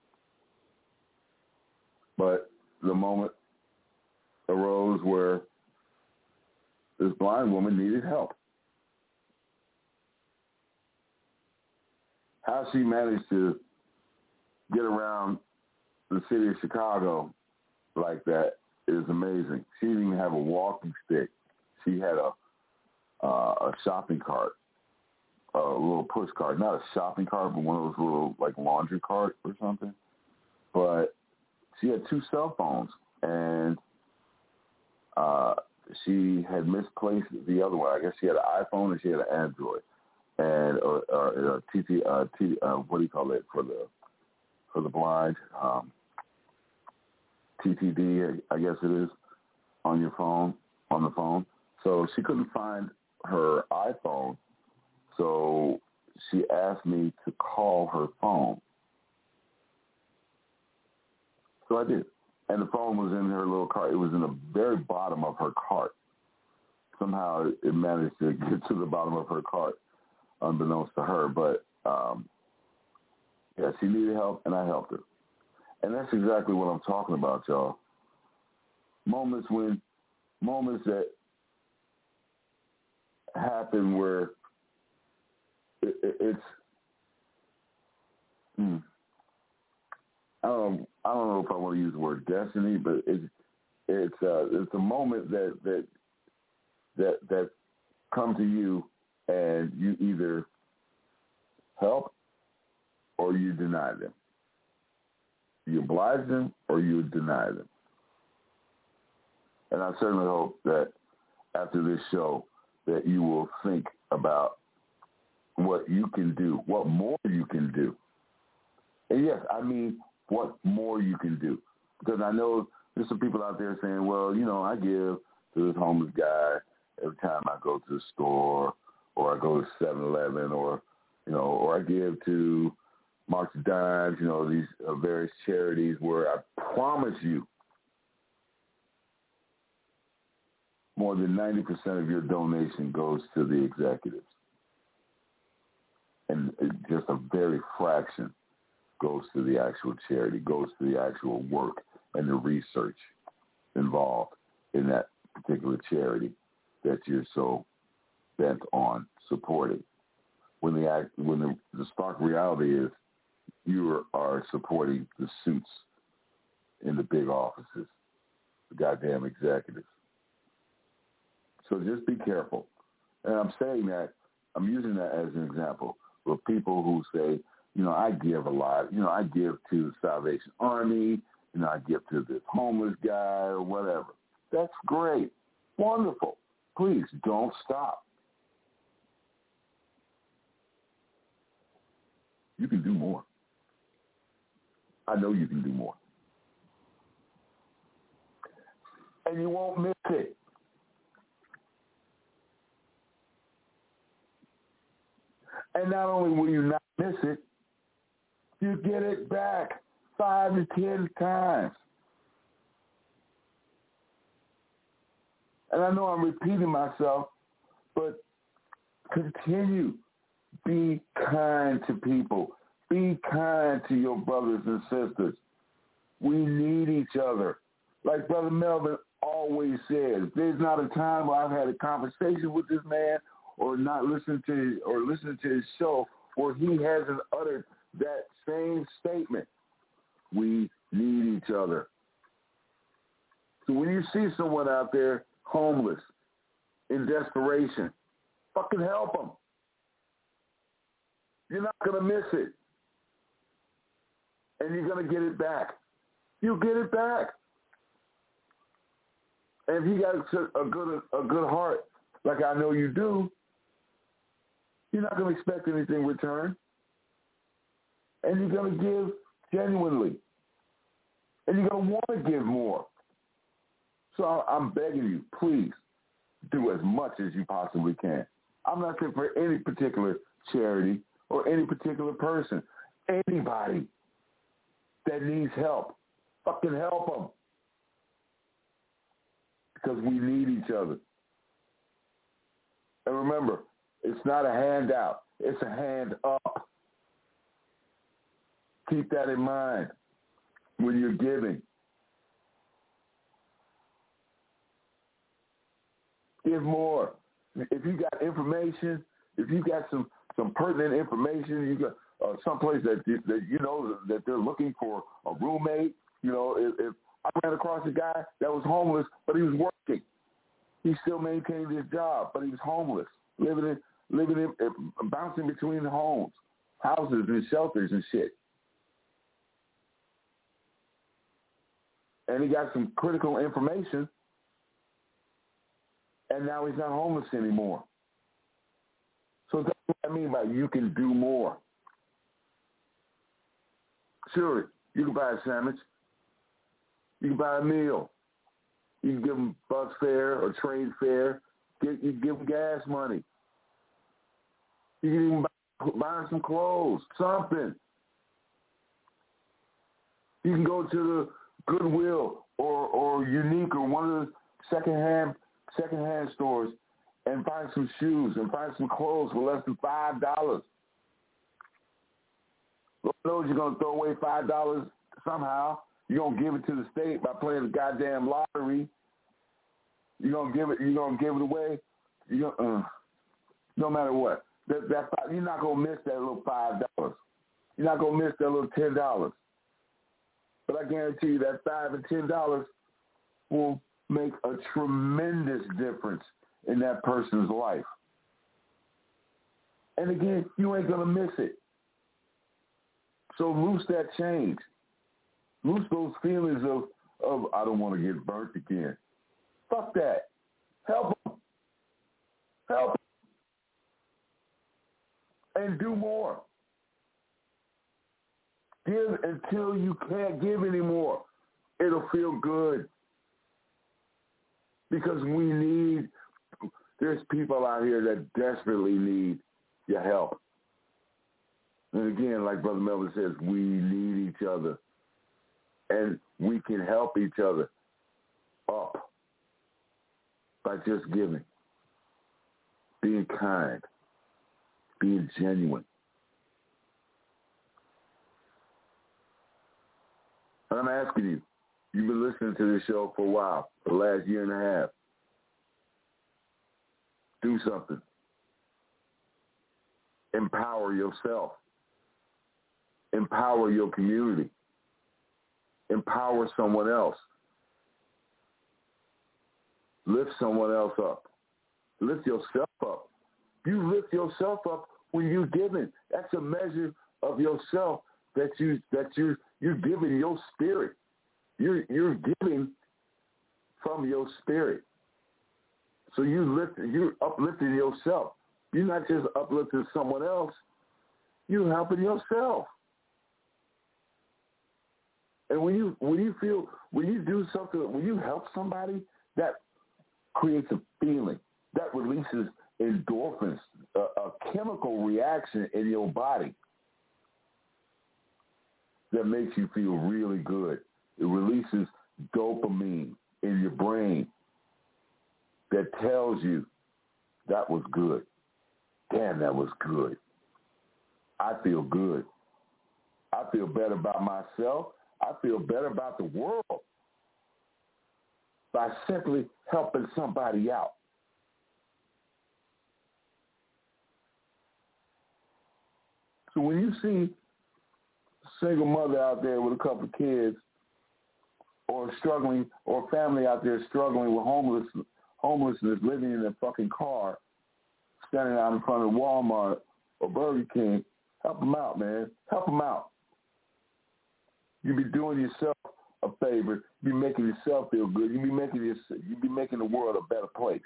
But the moment arose where this blind woman needed help. How she managed to get around the city of Chicago like that is amazing. She didn't even have a walking stick. She had a uh, a shopping cart, a little push cart. Not a shopping cart, but one of those little, like, laundry cart or something. But she had two cell phones, and uh, she had misplaced the other one. I guess she had an iPhone and she had an Android. And or, or, uh, T T, uh, T, uh, what do you call it for the for the blind? Um, T T D, I guess it is, on your phone, on the phone. So she couldn't find her iPhone, so she asked me to call her phone. So I did. And the phone was in her little cart. It was in the very bottom of her cart. Somehow it managed to get to the bottom of her cart, unbeknownst to her. But, um, yeah, she needed help, and I helped her. And that's exactly what I'm talking about, y'all. Moments when, moments that happen where it, it, it's, hmm, I don't, I don't know if I want to use the word destiny, but it's, it's, uh, it's a moment that, that, that, that come to you and you either help or you deny them. You oblige them or you deny them. And I certainly hope that after this show that you will think about what you can do, what more you can do. And yes, I mean what more you can do. Because I know there's some people out there saying, well, you know, I give to this homeless guy every time I go to the store or I go to seven eleven or, you know, or I give to Marks and Dimes, you know, these uh, various charities where I promise you more than ninety percent of your donation goes to the executives. And it, just a very fraction goes to the actual charity, goes to the actual work and the research involved in that particular charity that you're so bent on supporting. When the act, when the, the stark reality is you are, are supporting the suits in the big offices, the goddamn executives. So just be careful. And I'm saying that, I'm using that as an example for people who say, you know, I give a lot. You know, I give to the Salvation Army. You know, I give to this homeless guy or whatever. That's great. Wonderful. Please don't stop. You can do more. I know you can do more. And you won't miss it. And not only will you not miss it, you get it back five to ten times. And I know I'm repeating myself, but continue. Be kind to people. Be kind to your brothers and sisters. We need each other. Like Brother Melvin always says, there's not a time where I've had a conversation with this man or not listened to or listened to his show where he hasn't uttered that same statement. We need each other. So when you see someone out there homeless, in desperation, fucking help them. You're not going to miss it. And you're going to get it back. You'll get it back. And if you got a good, a good heart, like I know you do, you're not going to expect anything in return. and you're going to give genuinely, and you're going to want to give more. So I'm begging you, please do as much as you possibly can. I'm not saying for any particular charity or any particular person. Anybody that needs help, fucking help them. Because we need each other. And remember, it's not a handout. It's a hand up. Keep that in mind when you're giving. Give more. If you got information, if you got some, some pertinent information, you got uh, someplace that you, that you know that they're looking for a roommate. You know, if, if I ran across a guy that was homeless, but he was working. He still maintained his job, but he was homeless, living in, living in, uh, bouncing between the homes, houses and shelters and shit. And he got some critical information, and now he's not homeless anymore. So that's what I mean by you can do more. Sure, you can buy a sandwich. You can buy a meal. You can give them bus fare or train fare. Get, you can give them gas money. You can even buy, buy some clothes, something. You can go to the Goodwill or, or Unique or one of the secondhand secondhand stores and find some shoes and find some clothes for less than five dollars. Lord knows you're gonna throw away five dollars somehow. You're gonna give it to the state by playing the goddamn lottery. You're gonna give it. You're gonna give it away. You uh, no matter what. That, that you're not gonna miss that little five dollars. You're not gonna miss that little ten dollars. But I guarantee you that five and ten dollars will make a tremendous difference in that person's life. And again, you ain't gonna miss it. So loose that change. Loose those feelings of, of I don't want to get burnt again. Fuck that. Help them. Help them. And do more. Give until you can't give anymore. It'll feel good. Because we need, there's people out here that desperately need your help. And again, like Brother Melvin says, we need each other. And we can help each other up by just giving, being kind, being genuine. And I'm asking you, you've been listening to this show for a while, for the last year and a half. Do something. Empower yourself. Empower your community. Empower someone else. Lift someone else up. Lift yourself up. You lift yourself up when you're giving. That's a measure of yourself that you that you you're giving your spirit. You're you're giving from your spirit. So you lift you're uplifting yourself. You're not just uplifting someone else. You're helping yourself. And when you when you feel when you do something, when you help somebody, that creates a feeling that releases endorphins, a, a chemical reaction in your body that makes you feel really good. It releases dopamine in your brain that tells you that was good. Damn, that was good. I feel good. I feel better about myself. I feel better about the world by simply helping somebody out. So when you see a single mother out there with a couple of kids, or struggling, or family out there struggling with homeless, homelessness, living in a fucking car, standing out in front of Walmart or Burger King, help them out, man. Help them out. You be doing yourself a favor. You be making yourself feel good. You be making your, you be making the world a better place.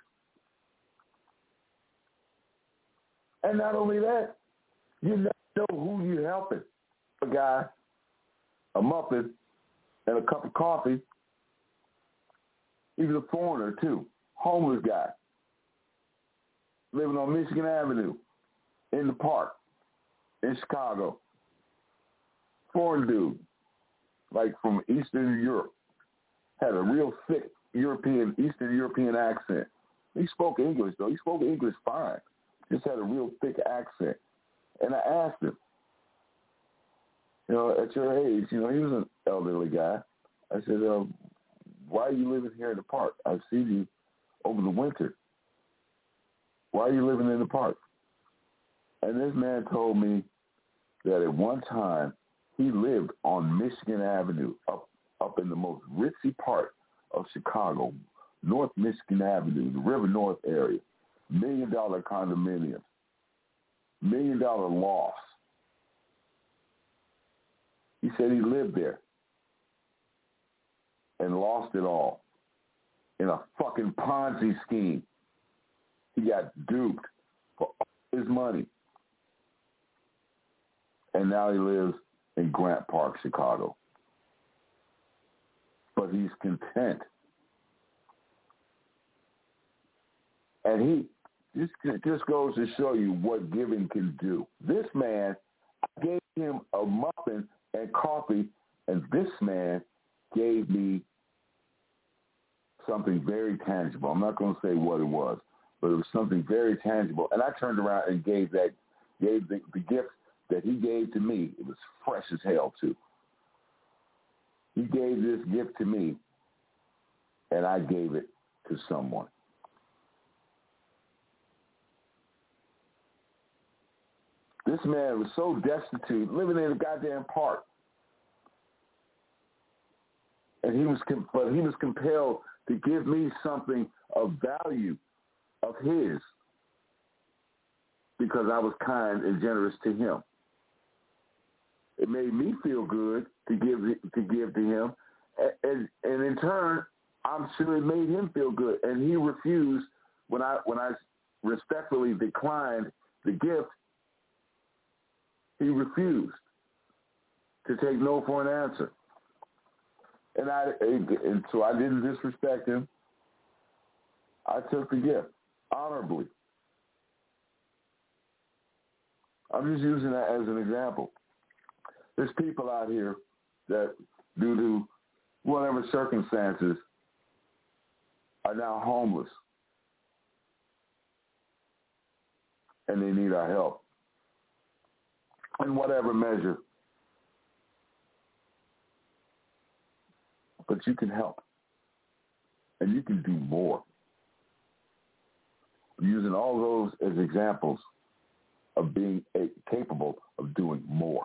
And not only that, you never know who you're helping. a guy a muffin and a cup of coffee. He was a foreigner, too. Homeless guy. Living on Michigan Avenue in the park in Chicago. Foreign dude, like from Eastern Europe. Had a real thick European, Eastern European accent. He spoke English, though. He spoke English fine. Just had a real thick accent. And I asked him, you know, at your age, you know, he was an elderly guy. I said, uh, why are you living here in the park? I've seen you over the winter. Why are you living in the park? And this man told me that at one time he lived on Michigan Avenue, up up in the most ritzy part of Chicago, North Michigan Avenue, the River North area, million dollar condominium, million dollar loss. He said he lived there and lost it all in a fucking Ponzi scheme. He got duped for all his money. And now he lives in Grant Park, Chicago. But he's content. And he just, just goes to show you what giving can do. This man, I gave him a muffin and coffee, and this man gave me something very tangible. I'm not going to say what it was, but it was something very tangible. And I turned around and gave that, gave the, the gift that he gave to me. It was fresh as hell, too. He gave this gift to me, and I gave it to someone. This man was so destitute, living in a goddamn park. And he was, but he was compelled to give me something of value of his because I was kind and generous to him. It made me feel good to give to give to him, and, and in turn, I'm sure it made him feel good. And he refused when I when I respectfully declined the gift. He refused to take no for an answer, and I and so I didn't disrespect him. I took the gift honorably. I'm just using that as an example. There's people out here that, due to whatever circumstances, are now homeless, and they need our help in whatever measure. But you can help, and you can do more. I'm using all those as examples of being a, capable of doing more.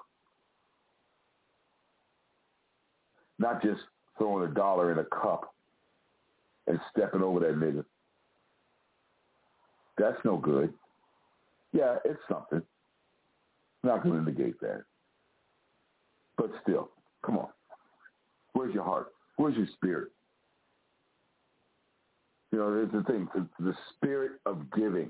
Not just throwing a dollar in a cup and stepping over that nigga. That's no good. Yeah, it's something. Not going to negate that. But still, come on. Where's your heart? Where's your spirit? You know, there's the thing, the spirit of giving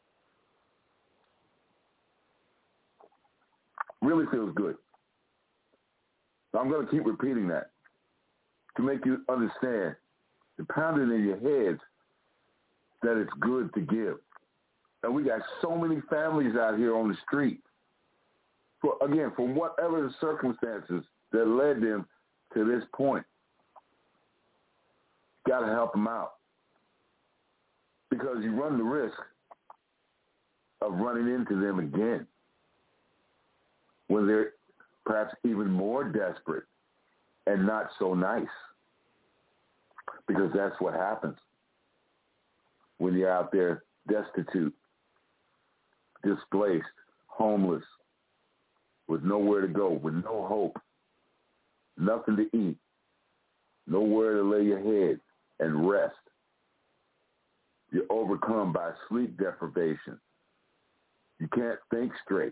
really feels good. I'm going to keep repeating that to make you understand, to pound it in your heads that it's good to give. And we got so many families out here on the street, for again, for whatever the circumstances that led them to this point. Got to help them out. Because you run the risk of running into them again when they're perhaps even more desperate and not so nice. Because that's what happens when you're out there destitute, displaced, homeless, with nowhere to go, with no hope, nothing to eat, nowhere to lay your head and rest. You're overcome by sleep deprivation. You can't think straight.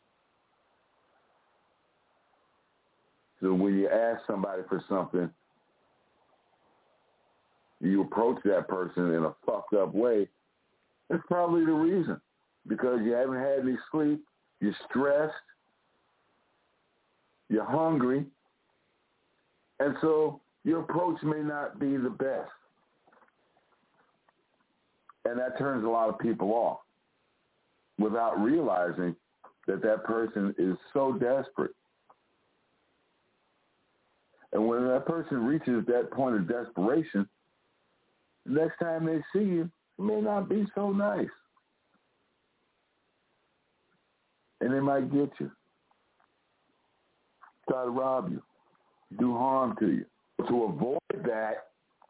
So when you ask somebody for something, you approach that person in a fucked up way, it's probably the reason. Because you haven't had any sleep, you're stressed, You're hungry. And so your approach may not be the best. And that turns a lot of people off without realizing that that person is so desperate. And when that person reaches that point of desperation, the next time they see you, it may not be so nice. And they might get you, try to rob you, do harm to you. To avoid that,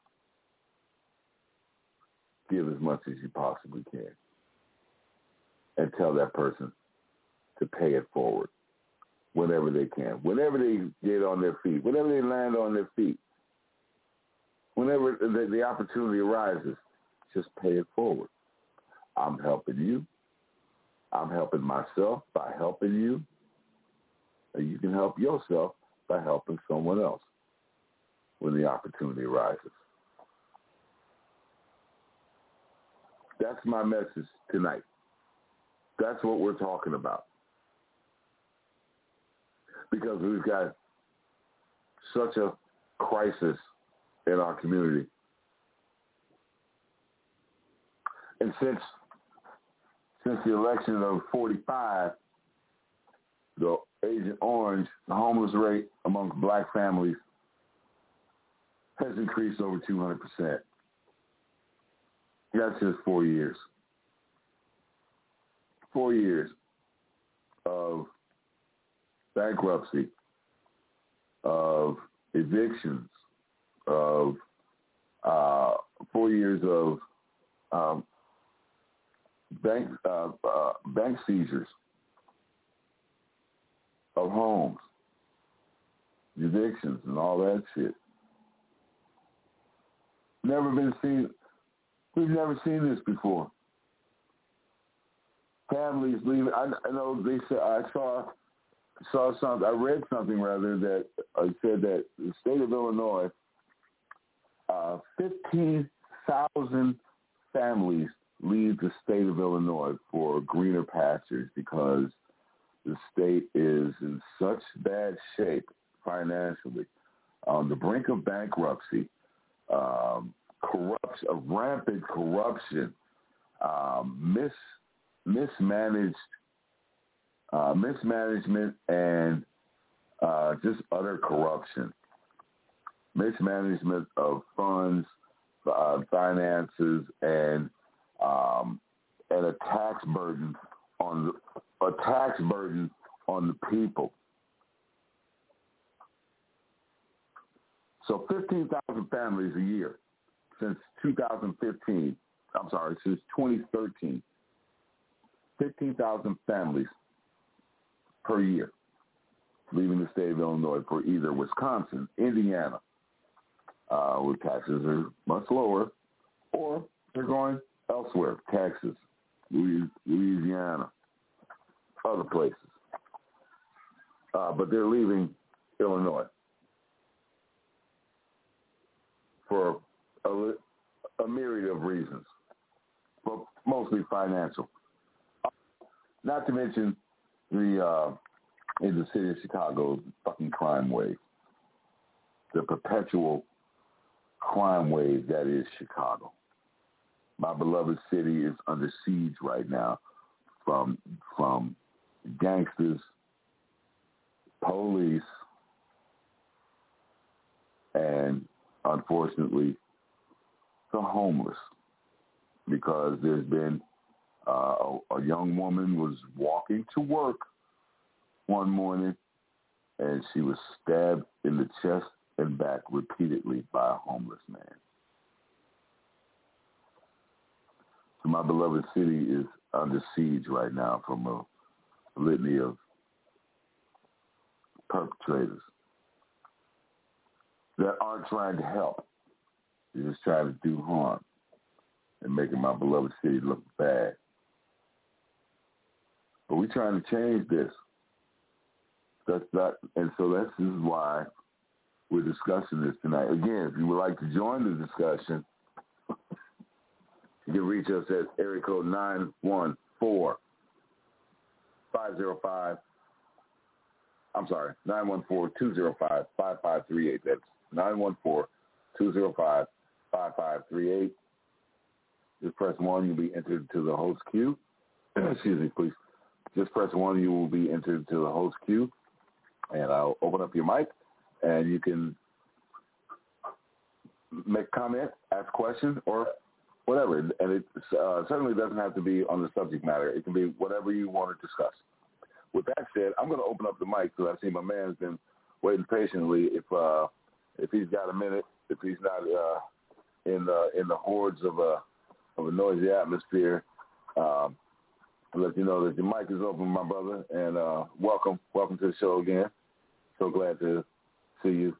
give as much as you possibly can. And tell that person to pay it forward whenever they can. Whenever they get on their feet, whenever they land on their feet, whenever the, the opportunity arises, just pay it forward. I'm helping you. I'm helping myself by helping you. And you can help yourself by helping someone else when the opportunity arises. That's my message tonight. That's what we're talking about. Because we've got such a crisis in our community. And since since the election of forty-five, the Agent Orange, the homeless rate amongst black families has increased over two hundred percent. That's just four years. Four years of bankruptcy, of evictions, of uh, four years of um, bank uh, uh, bank seizures of homes, evictions, and all that shit. Never been seen. We've never seen this before. Families leaving. I, I know they said. I saw saw something. I read something rather that uh, said that the state of Illinois, uh, fifteen thousand families leave the state of Illinois for greener pastures because the state is in such bad shape financially, on the brink of bankruptcy, um, corruption, of rampant corruption, um, mis mismanaged, uh, mismanagement, and uh, just utter corruption, mismanagement of funds, uh, finances, and um, and a tax burden on the, a tax burden on the people. So fifteen thousand families a year since two thousand fifteen. I'm sorry, since twenty thirteen. fifteen thousand families per year leaving the state of Illinois for either Wisconsin, Indiana, uh, where taxes are much lower, or they're going elsewhere, Texas, Louisiana, other places. Uh, but they're leaving Illinois for a, a myriad of reasons, but mostly financial. Not to mention the uh, in the city of Chicago, fucking crime wave, the perpetual crime wave that is Chicago. My beloved city is under siege right now from from gangsters, police, and unfortunately the homeless, because there's been uh, a, a young woman was walking to work one morning and she was stabbed in the chest and back repeatedly by a homeless man. So my beloved city is under siege right now from a litany of perpetrators that aren't trying to help. They're just trying to do harm and making my beloved city look bad. But we're trying to change this. That's not, and so this is why we're discussing this tonight. Again, if you would like to join the discussion, you can reach us at area code nine one four, five zero five. I I'm sorry, nine one four, two zero five, five five three eight. That's nine one four, two zero five, five five three eight. Just press one, you'll be entered to the host queue. Excuse me, please. Just press one, you will be entered to the host queue, and I'll open up your mic, and you can make comment, ask questions, or whatever. And it uh, certainly doesn't have to be on the subject matter. It can be whatever you want to discuss. With that said, I'm going to open up the mic because I see my man's been waiting patiently. If uh, if he's got a minute, if he's not uh, in the in the hordes of a of a noisy atmosphere, um, I'll let you know that your mic is open, my brother. And uh, welcome, welcome to the show again. So glad to see you.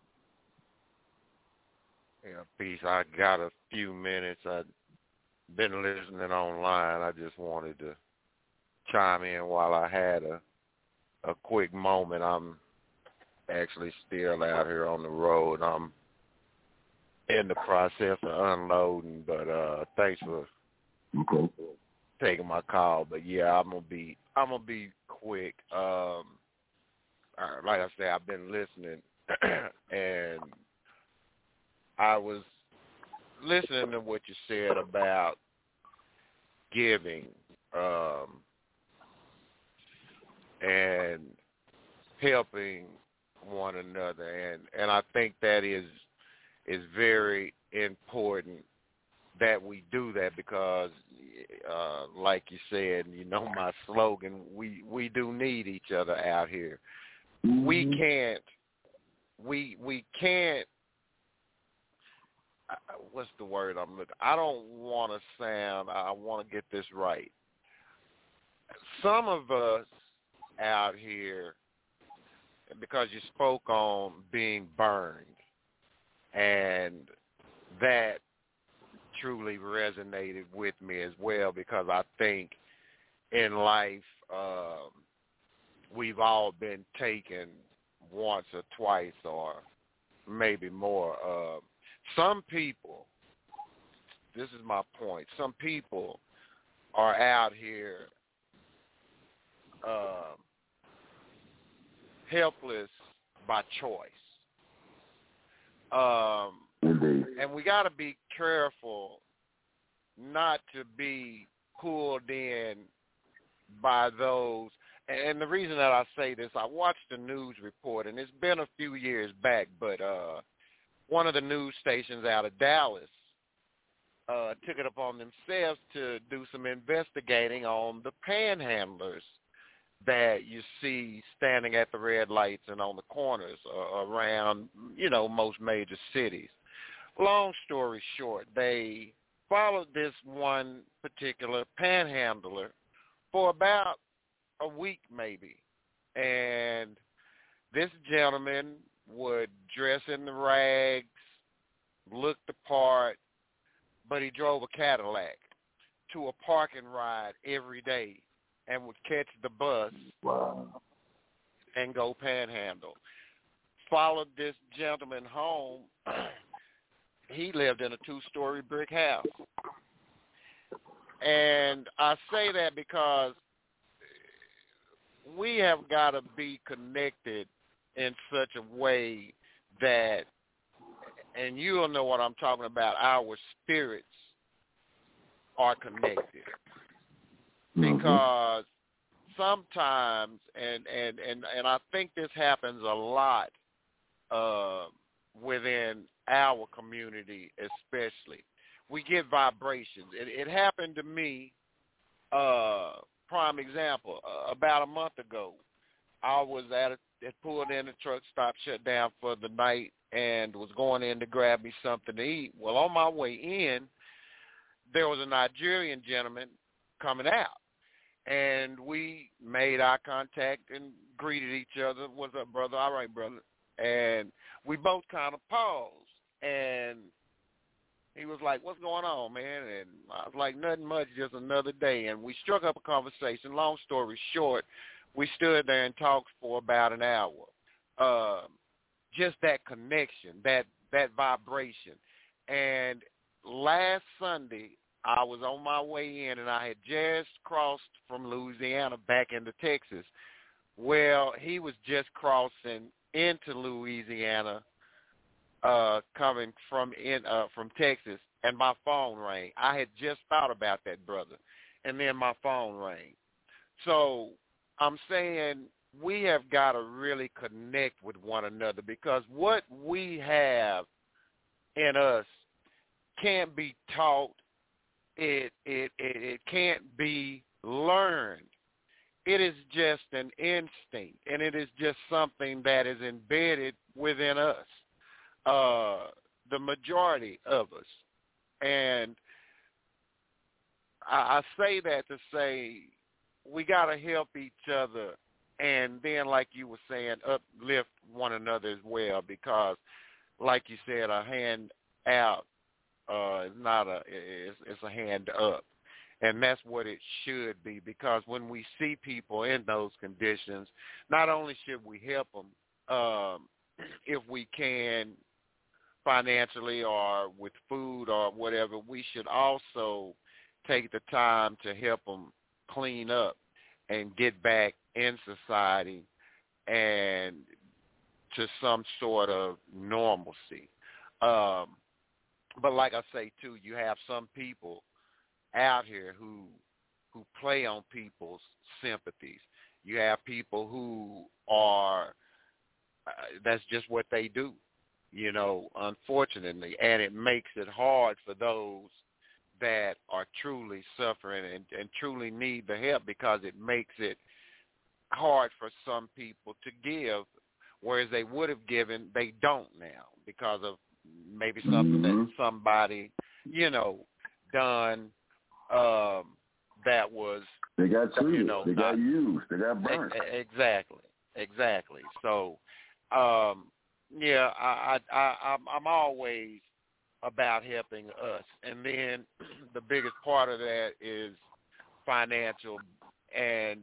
Yeah, peace. I got a few minutes. I've been listening online. I just wanted to chime in while I had a a quick moment. I'm actually still out here on the road. I'm in the process of unloading, but uh, thanks for okay. taking my call. But yeah, I'm gonna be I'm gonna be quick. Um, uh, like I said, I've been listening, and I was listening to what you said about giving. Um, and helping one another, and, and I think that is is very important that we do that because, uh, like you said, you know my slogan, we, we do need each other out here. Mm-hmm. We can't, we we can't, what's the word I'm looking, I don't want to sound, I want to get this right. Some of us out here, because you spoke on being burned, and that truly resonated with me as well, because I think in life um, we've all been taken once or twice or maybe more. Uh, some people, this is my point, some people are out here uh, helpless by choice. Um, Indeed. And we got to be careful not to be pulled in by those. And the reason that I say this, I watched the news report, and it's been a few years back, but uh, one of the news stations out of Dallas uh, took it upon themselves to do some investigating on the panhandlers that you see standing at the red lights and on the corners uh, around, you know, most major cities. Long story short, they followed this one particular panhandler for about a week maybe. And this gentleman would dress in the rags, look the part, but he drove a Cadillac to a parking ride every day and would catch the bus wow. and go panhandle. Followed this gentleman home. He lived in a two-story brick house. And I say that because we have got to be connected in such a way that, and you'll know what I'm talking about, our spirits are connected. Because sometimes, and, and, and, and I think this happens a lot uh, within our community especially, we get vibrations. It, it happened to me, uh, prime example, uh, about a month ago. I was at a, it pulled in, the truck stop shut down for the night and was going in to grab me something to eat. Well, on my way in, there was a Nigerian gentleman coming out. And we made eye contact and greeted each other. What's up, brother? All right, brother. And we both kind of paused. And he was like, what's going on, man? And I was like, nothing much, just another day. And we struck up a conversation. Long story short, we stood there and talked for about an hour. Uh, just that connection, that, that vibration. And last Sunday, I was on my way in, and I had just crossed from Louisiana back into Texas Well, he was just crossing into Louisiana, uh, coming from in uh, from Texas, and my phone rang. I had just thought about that brother, and then my phone rang. So I'm saying we have got to really connect with one another, because what we have in us can't be taught. It it it, it can't be learned. It is just an instinct, and it is just something that is embedded within us, uh, the majority of us. And I, I say that to say we got to help each other, and then, like you were saying, uplift one another as well, because, like you said, a hand out uh, is not a it's, it's a hand up. And that's what it should be, because when we see people in those conditions, not only should we help them um, if we can financially or with food or whatever, we should also take the time to help them clean up and get back in society and to some sort of normalcy. Um, but like I say, too, you have some people out here who who play on people's sympathies. You have people who are, uh, that's just what they do, you know, unfortunately, and it makes it hard for those that are truly suffering and, and truly need the help, because it makes it hard for some people to give, whereas they would have given, they don't now, because of maybe something mm-hmm. that somebody, you know, done Um, that was they got treated, you know, they not, got used, they got burnt. Exactly, exactly. So, um, yeah, I, I, I, I'm, I'm always about helping us, and then the biggest part of that is financial. And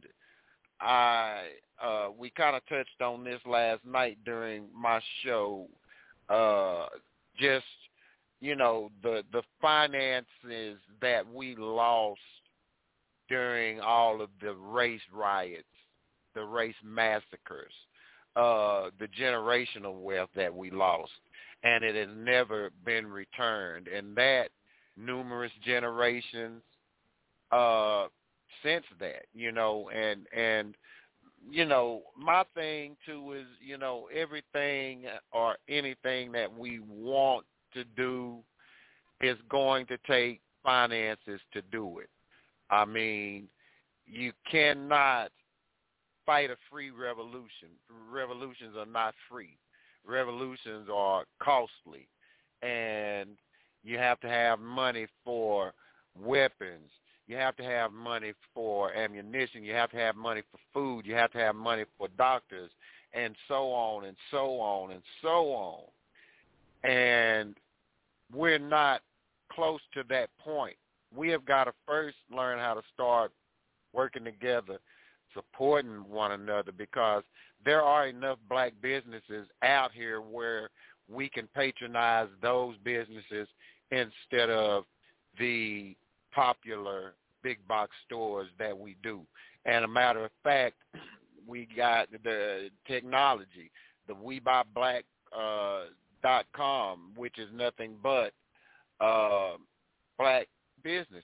I, uh, we kind of touched on this last night during my show. Uh, just you know, the, the finances that we lost during all of the race riots, the race massacres, uh, the generational wealth that we lost, and it has never been returned. And that numerous generations uh, since that, you know, and, and, you know, my thing, too, is, you know, everything or anything that we want to do is going to take finances to do it. I mean, you cannot fight a free revolution. Revolutions are not free. Revolutions are costly, and you have to have money for weapons. You have to have money for ammunition. You have to have money for food. You have to have money for doctors, and so on and so on and so on. And we're not close to that point. We have got to first learn how to start working together, supporting one another, because there are enough black businesses out here where we can patronize those businesses instead of the popular big box stores that we do. And a matter of fact, we got the technology, the We Buy Black uh, dot com, which is nothing but uh, black businesses.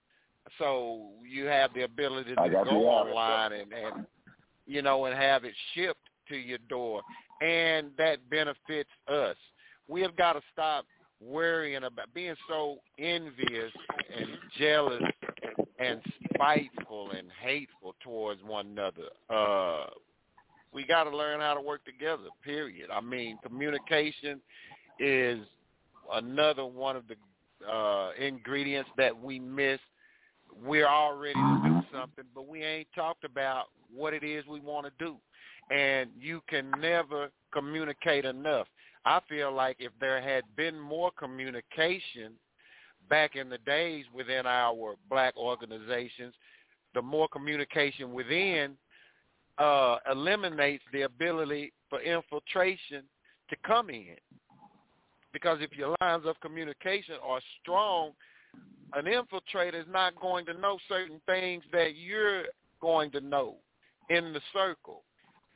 So you have the ability to go online and, and, you know, and have it shipped to your door, and that benefits us. We have got to stop worrying about being so envious and jealous and spiteful and hateful towards one another. Uh, we got to learn how to work together, period. I mean, communication is another one of the uh, ingredients that we miss. We're all ready to do something, but we ain't talked about what it is we want to do. And you can never communicate enough. I feel like if there had been more communication back in the days within our black organizations, the more communication within uh, eliminates the ability for infiltration to come in. Because if your lines of communication are strong, an infiltrator is not going to know certain things that you're going to know in the circle.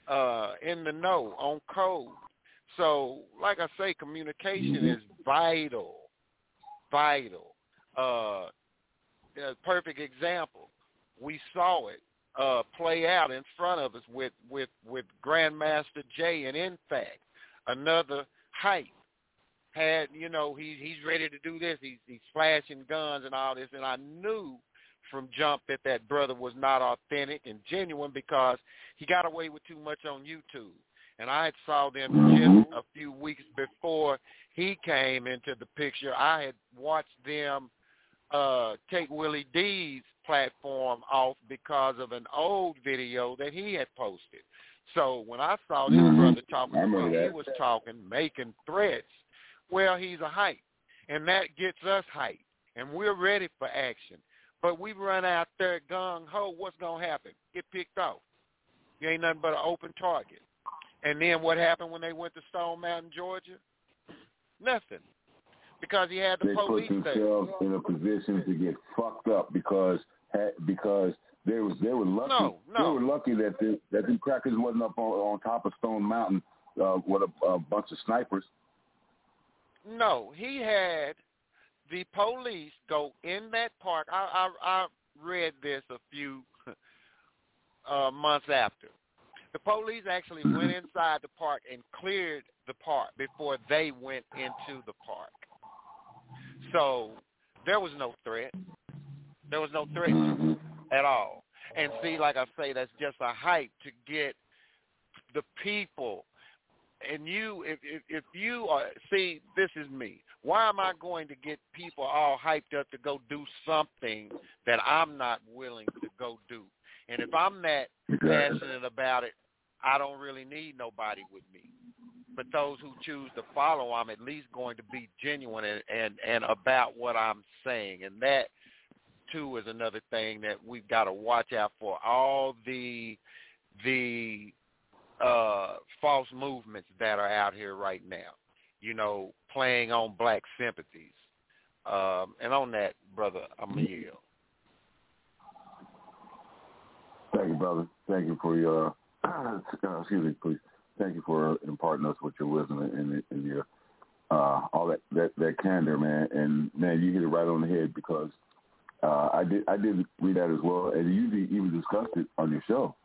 uh, in the know on code. So, like I say, communication Mm-hmm. is vital, vital. Uh, a perfect example. We saw it uh, play out in front of us with, with, with Grandmaster Jay, and in fact, another hype had, you know, he, he's ready to do this. He's, he's flashing guns and all this, and I knew from jump that that brother was not authentic and genuine because he got away with too much on YouTube. And I had saw them just a few weeks before he came into the picture. I had watched them uh, take Willie D's platform off because of an old video that he had posted. So when I saw this Mm-hmm. brother talking I the way remember he that. was talking, making threats, well, he's a hype. And that gets us hype. And we're ready for action. But we run out there gung-ho, what's going to happen? Get picked off. You ain't nothing but an open target. And then what happened when they went to Stone Mountain, Georgia? Nothing. Because he had the They police put there. themselves in a position to get fucked up because because they was they were lucky. No, no. They were lucky that the, that the crackers wasn't up on, on top of Stone Mountain uh, with a, a bunch of snipers. No, he had the police go in that park. I I, I read this a few uh, months after. The police actually went inside the park and cleared the park before they went into the park. So there was no threat. There was no threat at all. And see, like I say, that's just a hype to get the people. And you, if, if, if you are, see, this is me. Why am I going to get people all hyped up to go do something that I'm not willing to go do? And if I'm that passionate about it, I don't really need nobody with me. But those who choose to follow, I'm at least going to be genuine and, and, and about what I'm saying. And that, too, is another thing that we've got to watch out for. All the the uh, false movements that are out here right now, you know, playing on black sympathies. Um, and on that, Brother Emil. Thank you, brother. Thank you for your, uh, excuse me, please. Thank you for imparting us with your wisdom and, and your, uh, all that, that, that candor, man. And, man, you hit it right on the head because uh, I did I did read that as well, and you even discussed it on your show.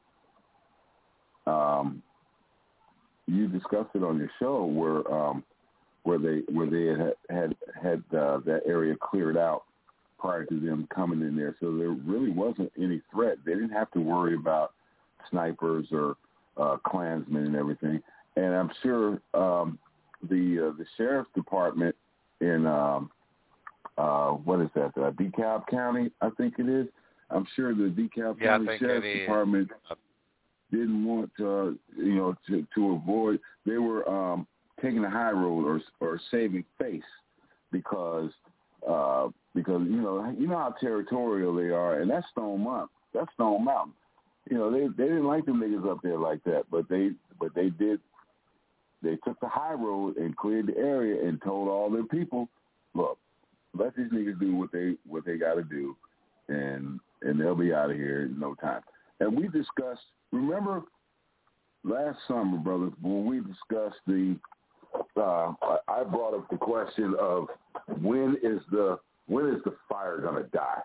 Um, you discussed it on your show where um, where they where they had had, had uh, that area cleared out prior to them coming in there. So there really wasn't any threat. They didn't have to worry about snipers or uh, Klansmen and everything. And I'm sure um, the uh, the sheriff's department in um, uh, what is that? Uh, DeKalb County, I think it is. I'm sure the DeKalb yeah, County Sheriff's Department didn't want uh, you know to, to avoid. They were um, taking the high road or or saving face because uh, because you know you know how territorial they are, and that's Stone Mountain. That's Stone Mountain. You know they they didn't like the niggas up there like that, but they but they did. They took the high road and cleared the area and told all their people, look, let these niggas do what they what they got to do, and and they'll be out of here in no time. And we discussed. Remember last summer, brothers, when we discussed the. Uh, I brought up the question of when is the when is the fire gonna die?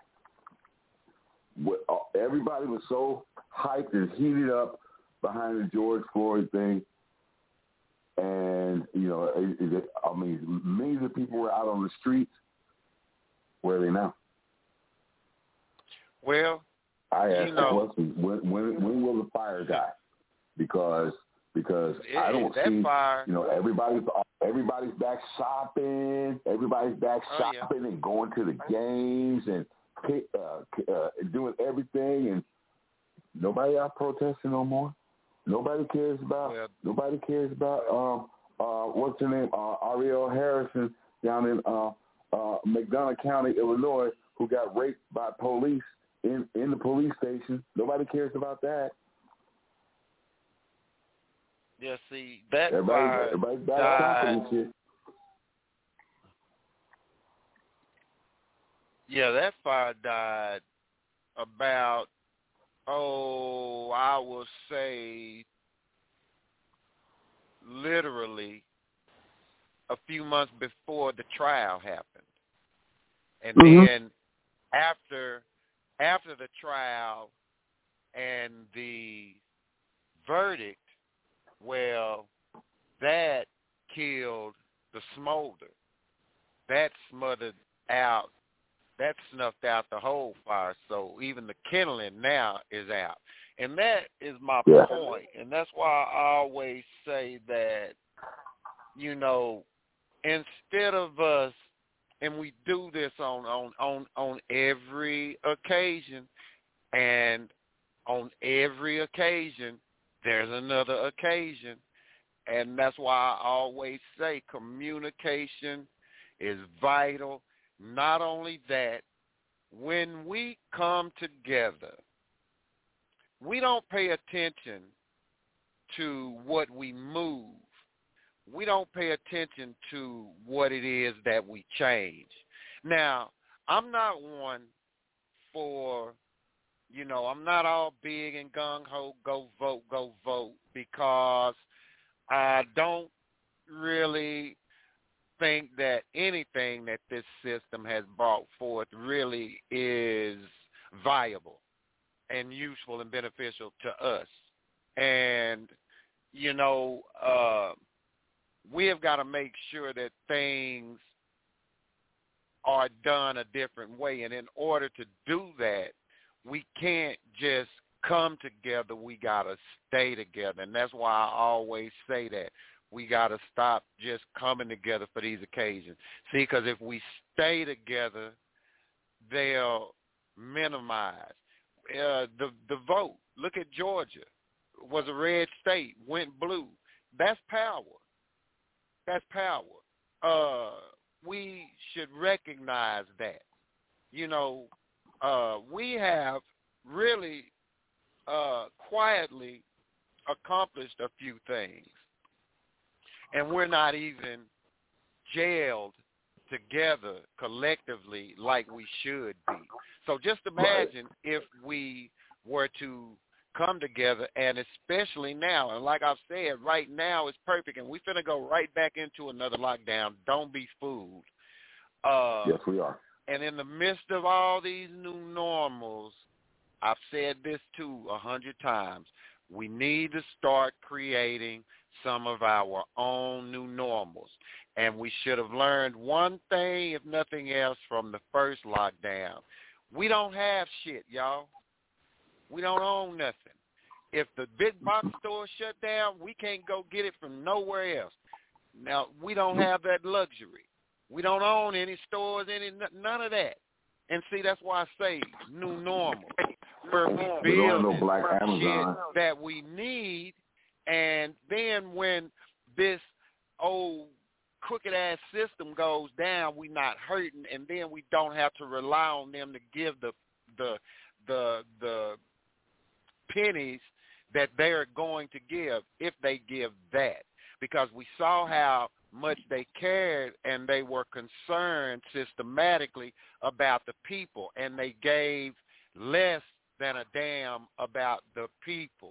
Everybody was so hyped and heated up behind the George Floyd thing. And, you know, it, it, I mean, millions of people were out on the streets. Where are they now? Well, I asked you the know, question, when, when, when will the fire die? Because because it, I don't that see, fire, you know, everybody's everybody's back shopping. Everybody's back oh, shopping yeah. and going to the games and uh, uh, doing everything. And nobody out protesting no more. Nobody cares about. Well, nobody cares about. Um, uh, what's her name? Uh, Ariel Harrison down in uh, uh, McDonough County, Illinois, who got raped by police in, in the police station. Nobody cares about that. yeah. See, that everybody, fire everybody's back died. shopping and shit. Yeah, that fire died about. Oh, I will say literally a few months before the trial happened. And mm-hmm. then after after the trial and the verdict, well, that killed the smolder. That smothered out, that snuffed out the whole fire. So even the kindling now is out. And that is my yeah. point. And that's why I always say that, you know, instead of us, and we do this on, on, on, on every occasion, and on every occasion, there's another occasion. And that's why I always say communication is vital. Not only that, when we come together, we don't pay attention to what we move. We don't pay attention to what it is that we change. Now, I'm not one for, you know, I'm not all big and gung-ho, go vote, go vote, because I don't really think that anything that this system has brought forth really is viable and useful and beneficial to us. And, you know, uh, we have got to make sure that things are done a different way. And in order to do that, we can't just come together. We got to stay together. And that's why I always say that. We got to stop just coming together for these occasions. See, because if we stay together, they'll minimize. Uh, the the vote, look at Georgia, was a red state, went blue. That's power. That's power. Uh, we should recognize that. You know, uh, we have really uh, quietly accomplished a few things. And we're not even jailed together collectively like we should be. So just imagine right. if we were to come together, and especially now, and like I've said, right now is perfect, and we're going to go right back into another lockdown. Don't be fooled. Uh, yes, we are. And in the midst of all these new normals, I've said this too a hundred times, we need to start creating some of our own new normals. And we should have learned one thing, if nothing else, from the first lockdown. We don't have shit, y'all. We don't own nothing. If the big box store shut down, we can't go get it from nowhere else. Now, we don't have that luxury. We don't own any stores, any none of that. And see, that's why I say new normal. We're building no black Amazon. shit that we need. And then when this old crooked-ass system goes down, we're not hurting, and then we don't have to rely on them to give the the the the pennies that they're going to give, if they give that. Because we saw how much they cared and they were concerned systematically about the people, and they gave less than a damn about the people.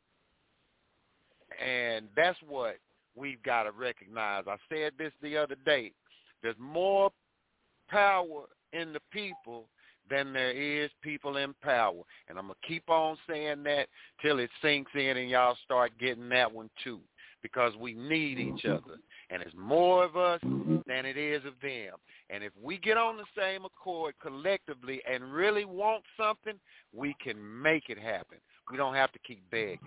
And that's what we've got to recognize. I said this the other day. There's more power in the people than there is people in power. And I'm going to keep on saying that till it sinks in and y'all start getting that one too, because we need each other. And it's more of us than it is of them. And if we get on the same accord collectively and really want something, we can make it happen. We don't have to keep begging.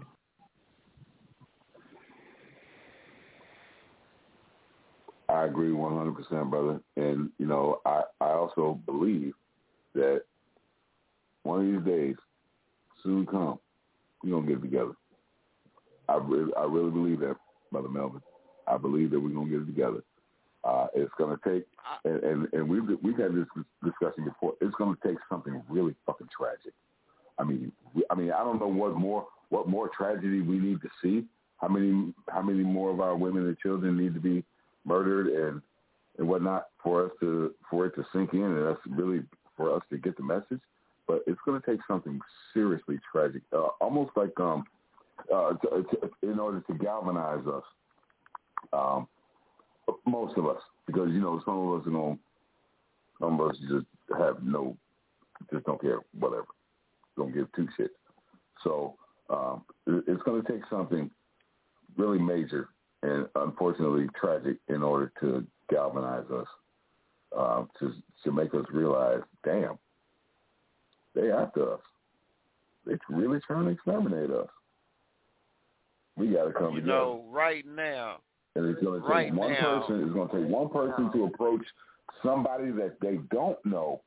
I agree one hundred percent, brother. And, you know, I, I also believe that one of these days, soon come, we're going to get it together. I really, I really believe that, Brother Melvin. I believe that we're going to get it together. Uh, it's going to take, and, and, and we've, we've had this discussion before, it's going to take something really fucking tragic. I mean, we, I mean, I don't know what more, what more tragedy we need to see. How many, how many more of our women and children need to be murdered and, and whatnot for us to, for it to sink in, and that's really for us to get the message. But it's going to take something seriously tragic, uh, almost like um, uh, to, to, in order to galvanize us Um, most of us, because you know some of us are going, some of us just have no, just don't care, whatever, don't give two shits. So um, it, it's going to take something really major and unfortunately tragic in order to galvanize us, uh, to to make us realize, damn, they after us. They're really trying to exterminate us. We got to come you together. You know, right now, and it's going to take right one now, person. It's going to take one person to approach somebody that they don't know,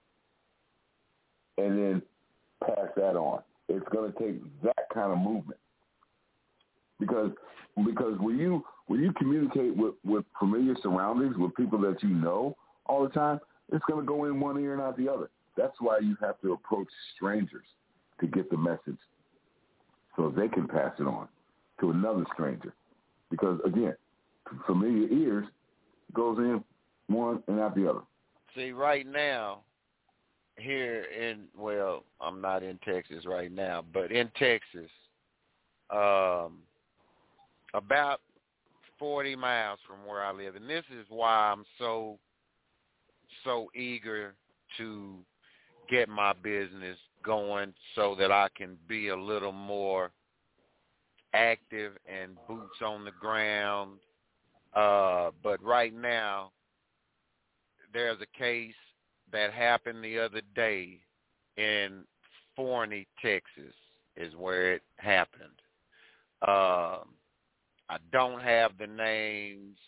and then pass that on. It's going to take that kind of movement. Because because when you when you communicate with, with familiar surroundings, with people that you know all the time, it's going to go in one ear and out the other. That's why you have to approach strangers to get the message so they can pass it on to another stranger. Because, again, familiar ears goes in one and out the other. See, right now, here in, well, I'm not in Texas right now, but in Texas, um, about forty miles from where I live. And this is why I'm so, so eager to get my business going so that I can be a little more active and boots on the ground. Uh, but right now, there's a case that happened the other day in Forney, Texas, is where it happened. Um, I don't have the names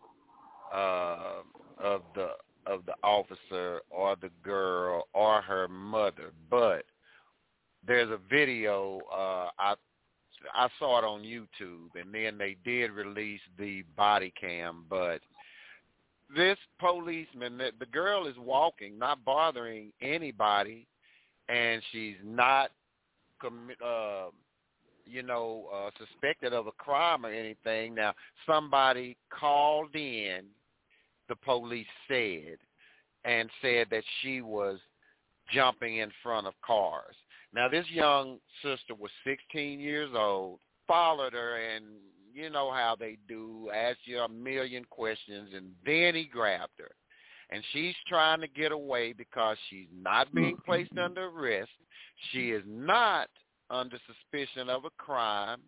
uh, of the of the officer or the girl or her mother, but there's a video. Uh, I I saw it on YouTube, and then they did release the body cam. But this policeman, the, the girl is walking, not bothering anybody, and she's not commit. Uh, you know, uh, suspected of a crime or anything. Now, somebody called in, the police said, and said that she was jumping in front of cars. Now, this young sister was sixteen years old, followed her, and you know how they do, asked you a million questions, and then he grabbed her. And she's trying to get away because she's not being placed under arrest. She is not under suspicion of a crime,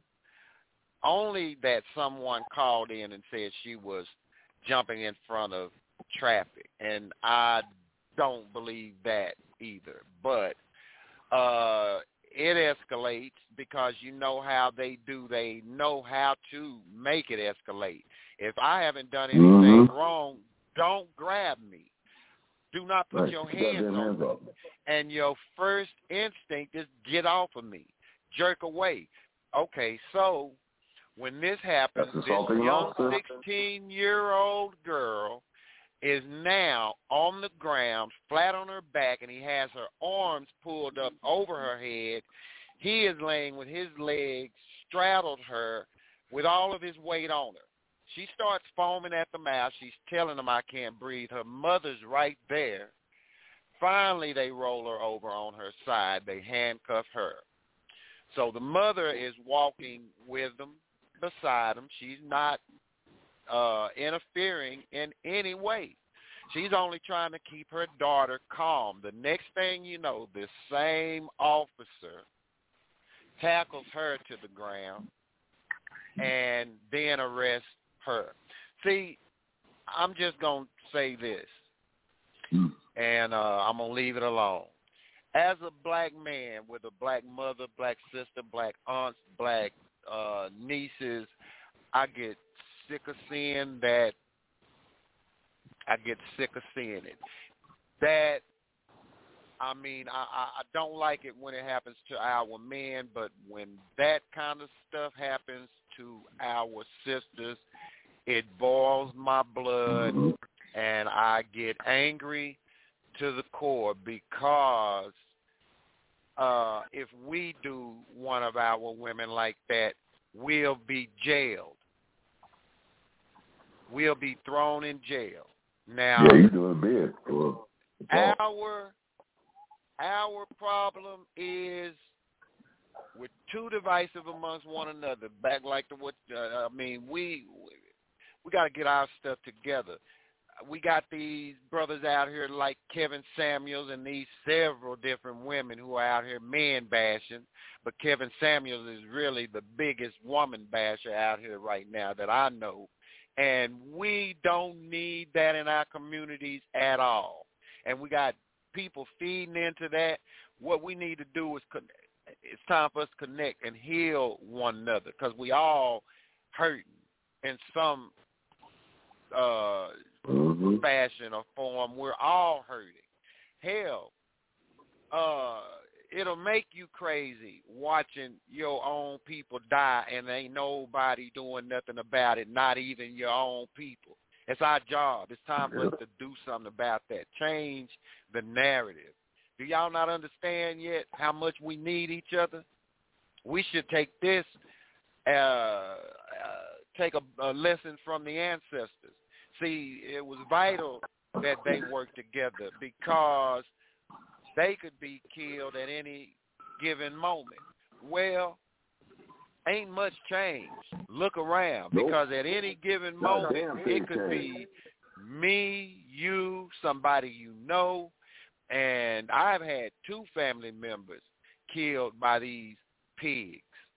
only that someone called in and said she was jumping in front of traffic. And I don't believe that either. But uh, it escalates because you know how they do. They know how to make it escalate. If I haven't done anything mm-hmm. wrong, don't grab me. Do not put right. your hands on hands me. Up. And your first instinct is get off of me. Jerk away. Okay, so when this happens, this young sixteen-year-old girl is now on the ground, flat on her back, and he has her arms pulled up over her head. He is laying with his legs straddled her with all of his weight on her. She starts foaming at the mouth. She's telling him, I can't breathe. Her mother's right there. Finally, they roll her over on her side. They handcuff her. So the mother is walking with them, beside them. She's not uh, interfering in any way. She's only trying to keep her daughter calm. The next thing you know, this same officer tackles her to the ground and then arrests her. See, I'm just going to say this, and uh, I'm going to leave it alone. As a black man with a black mother, black sister, black aunts, black uh, nieces, I get sick of seeing that. I get sick of seeing it. That, I mean, I, I, I don't like it when it happens to our men, but when that kind of stuff happens to our sisters, it boils my blood, and I get angry to the core because uh, if we do one of our women like that, we'll be jailed. We'll be thrown in jail. Now, yeah, you doing bad. Well, our our problem is we're too divisive amongst one another. Back like the what uh, I mean, we we got to get our stuff together. We got these brothers out here like Kevin Samuels and these several different women who are out here man bashing, but Kevin Samuels is really the biggest woman basher out here right now that I know. And we don't need that in our communities at all. And we got people feeding into that. What we need to do is connect. It's time for us to connect and heal one another because we all hurting in some uh, mm-hmm. fashion or form. We're all hurting. Hell, uh, it'll make you crazy watching your own people die and ain't nobody doing nothing about it, not even your own people. It's our job. It's time for us to do something about that. Change the narrative. Do y'all not understand yet how much we need each other? We should take this, uh, uh, take a, a lesson from the ancestors. See, it was vital that they worked together because they could be killed at any given moment. Well, ain't much changed. Look around nope. because at any given moment, it could be me, you, somebody you know, and I've had two family members killed by these pigs.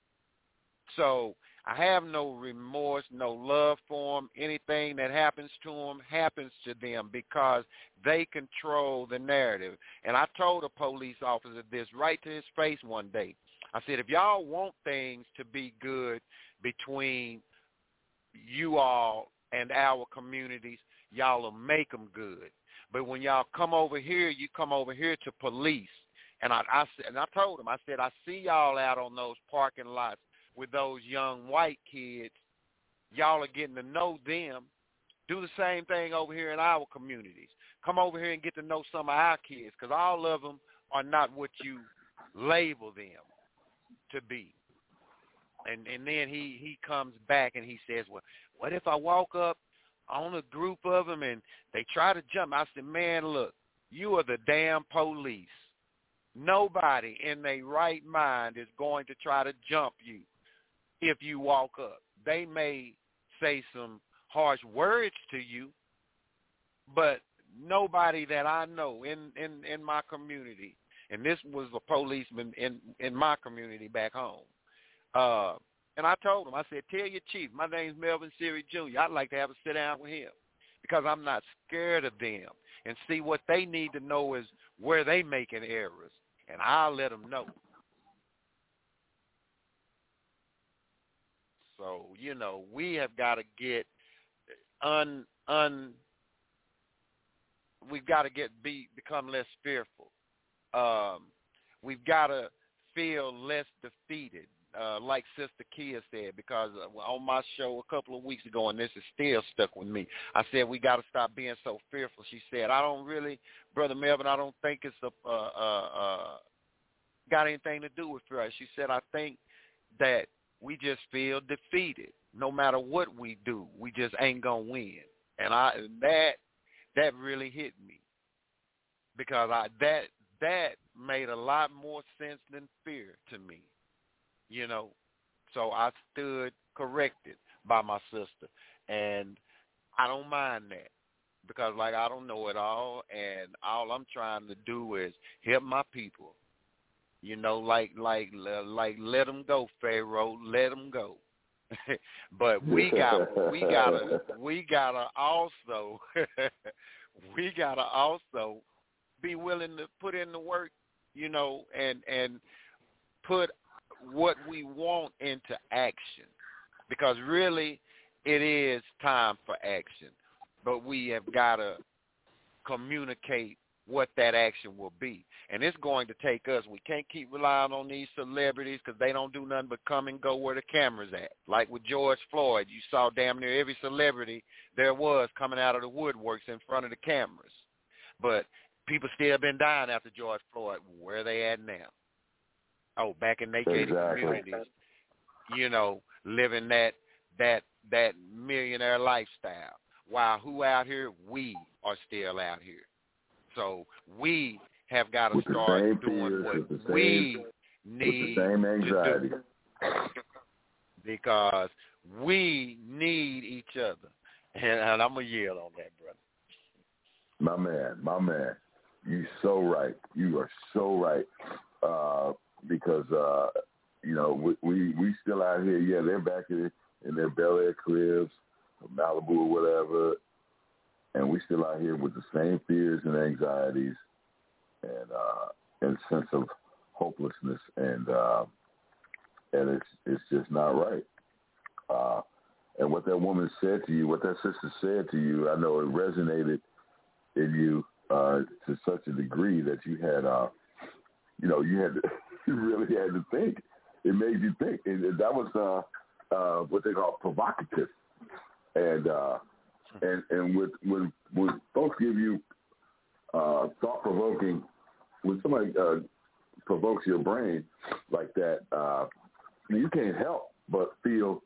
So I have no remorse, no love for them. Anything that happens to them happens to them because they control the narrative. And I told a police officer this right to his face one day. I said, if y'all want things to be good between you all and our communities, y'all will make them good. But when y'all come over here, you come over here to police. And I, I, and I told him, I said, I see y'all out on those parking lots with those young white kids. Y'all are getting to know them. Do the same thing over here in our communities. Come over here and get to know some of our kids because all of them are not what you label them to be. And and then he, he comes back and he says, well, what if I walk up on a group of them and they try to jump? I said, man, look, you are the damn police. Nobody in their right mind is going to try to jump you if you walk up. They may say some harsh words to you, but nobody that I know in, in, in my community, and this was a policeman in, in my community back home, uh, and I told him, I said, tell your chief, my name's Melvin Siri Junior I'd like to have a sit down with him because I'm not scared of them. And see, what they need to know is where they making errors, and I'll let them know. So, you know, we have got to get un un. We've got to get be become less fearful. Um, we've got to feel less defeated, uh, like Sister Kia said. Because uh, on my show a couple of weeks ago, and this is still stuck with me. I said we got to stop being so fearful. She said, I don't really, Brother Melvin, I don't think it's a uh, uh, uh, got anything to do with fear. She said, I think that we just feel defeated. No matter what we do, we just ain't gonna win. And I that that really hit me because I that that made a lot more sense than fear to me, you know. So I stood corrected by my sister, and I don't mind that because, like, I don't know it all, and all I'm trying to do is help my people. You know, like, like, like, let them go, Pharaoh. Let them go. But we got, we gotta, we gotta also, we gotta also be willing to put in the work, you know, and and put what we want into action, because really, it is time for action. But we have gotta communicate what that action will be. And it's going to take us. We can't keep relying on these celebrities because they don't do nothing but come and go where the camera's at. Like with George Floyd, you saw damn near every celebrity there was coming out of the woodworks in front of the cameras. But people still been dying after George Floyd. Where are they at now? Oh, back in their gated exactly. communities, you know, living that that that millionaire lifestyle. While who out here? We are still out here. So we have got to start doing what same, we need to do because we need each other. And, and I'm going to yield on that, brother. My man, my man. You're so right. You are so right. Uh, because, uh, you know, we, we we still out here. Yeah, they're back in, in their Bel Air cribs, Malibu or whatever, and we still out here with the same fears and anxieties and uh, and sense of hopelessness, and uh, and it's it's just not right. Uh, and what that woman said to you, what that sister said to you, I know it resonated in you uh, to such a degree that you had, uh, you know, you had to, you really had to think. It made you think. And that was uh, uh, what they call provocative. And uh, and and with when when folks give you uh, thought provoking, when somebody uh, provokes your brain like that, uh, you can't help but feel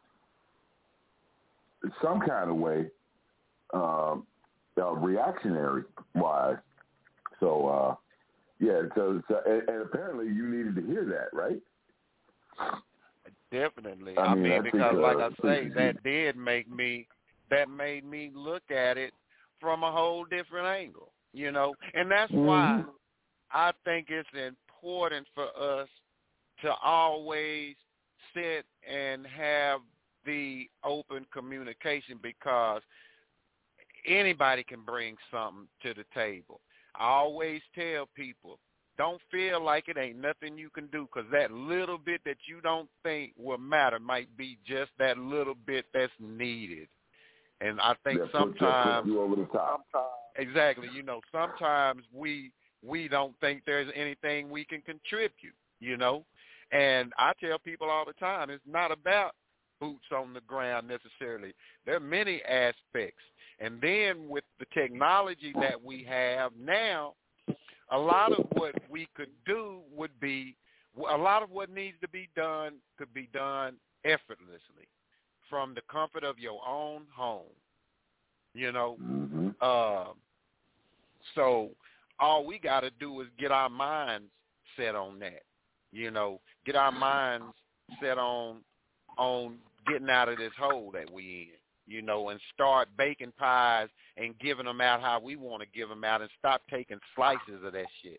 some kind of way, um, uh, reactionary wise. So uh, yeah, so, so and, and apparently you needed to hear that, right? Definitely. I I mean, mean, I because think, like uh, I say, that did make me, that made me look at it from a whole different angle, you know. And that's mm-hmm. why I think it's important for us to always sit and have the open communication, because anybody can bring something to the table. I always tell people, don't feel like it ain't nothing you can do, because that little bit that you don't think will matter might be just that little bit that's needed. And I think that sometimes, put you over the top. exactly, you know, sometimes we we don't think there's anything we can contribute, you know. And I tell people all the time, it's not about boots on the ground necessarily. There are many aspects. And then with the technology that we have now, a lot of what we could do would be, a lot of what needs to be done could be done effortlessly from the comfort of your own home, you know. Mm-hmm. Uh, so all we got to do is get our minds set on that, you know, get our minds set on on getting out of this hole that we in, you know, and start baking pies and giving them out how we want to give them out, and stop taking slices of that shit.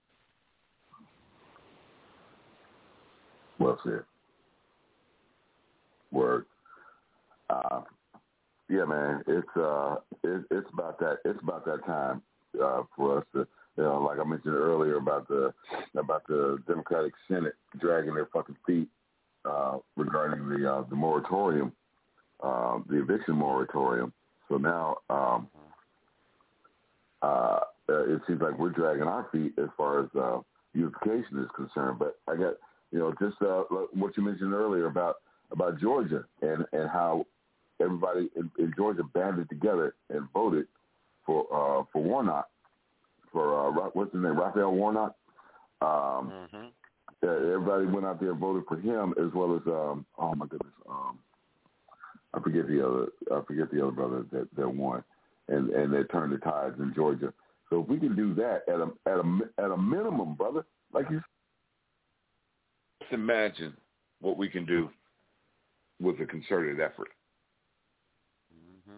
Well said. Word. Uh, yeah, man, it's uh, it, it's about that. It's about that time uh, for us to, you know, like I mentioned earlier about the about the Democratic Senate dragging their fucking feet uh, regarding the uh, the moratorium. Uh, the eviction moratorium. So now um, uh, it seems like we're dragging our feet as far as uh, unification is concerned. But I got, you know, just uh, what you mentioned earlier about about Georgia and, and how everybody in, in Georgia banded together and voted for uh, for Warnock, for uh, what's his name, Raphael Warnock. Um, mm-hmm. uh, everybody went out there and voted for him, as well as um, oh my goodness. Um, I forget the other. I forget the other brother that, that won, and and they turned the tides in Georgia. So if we can do that at a at a at a minimum, brother, like you, just imagine what we can do with a concerted effort. Mm-hmm.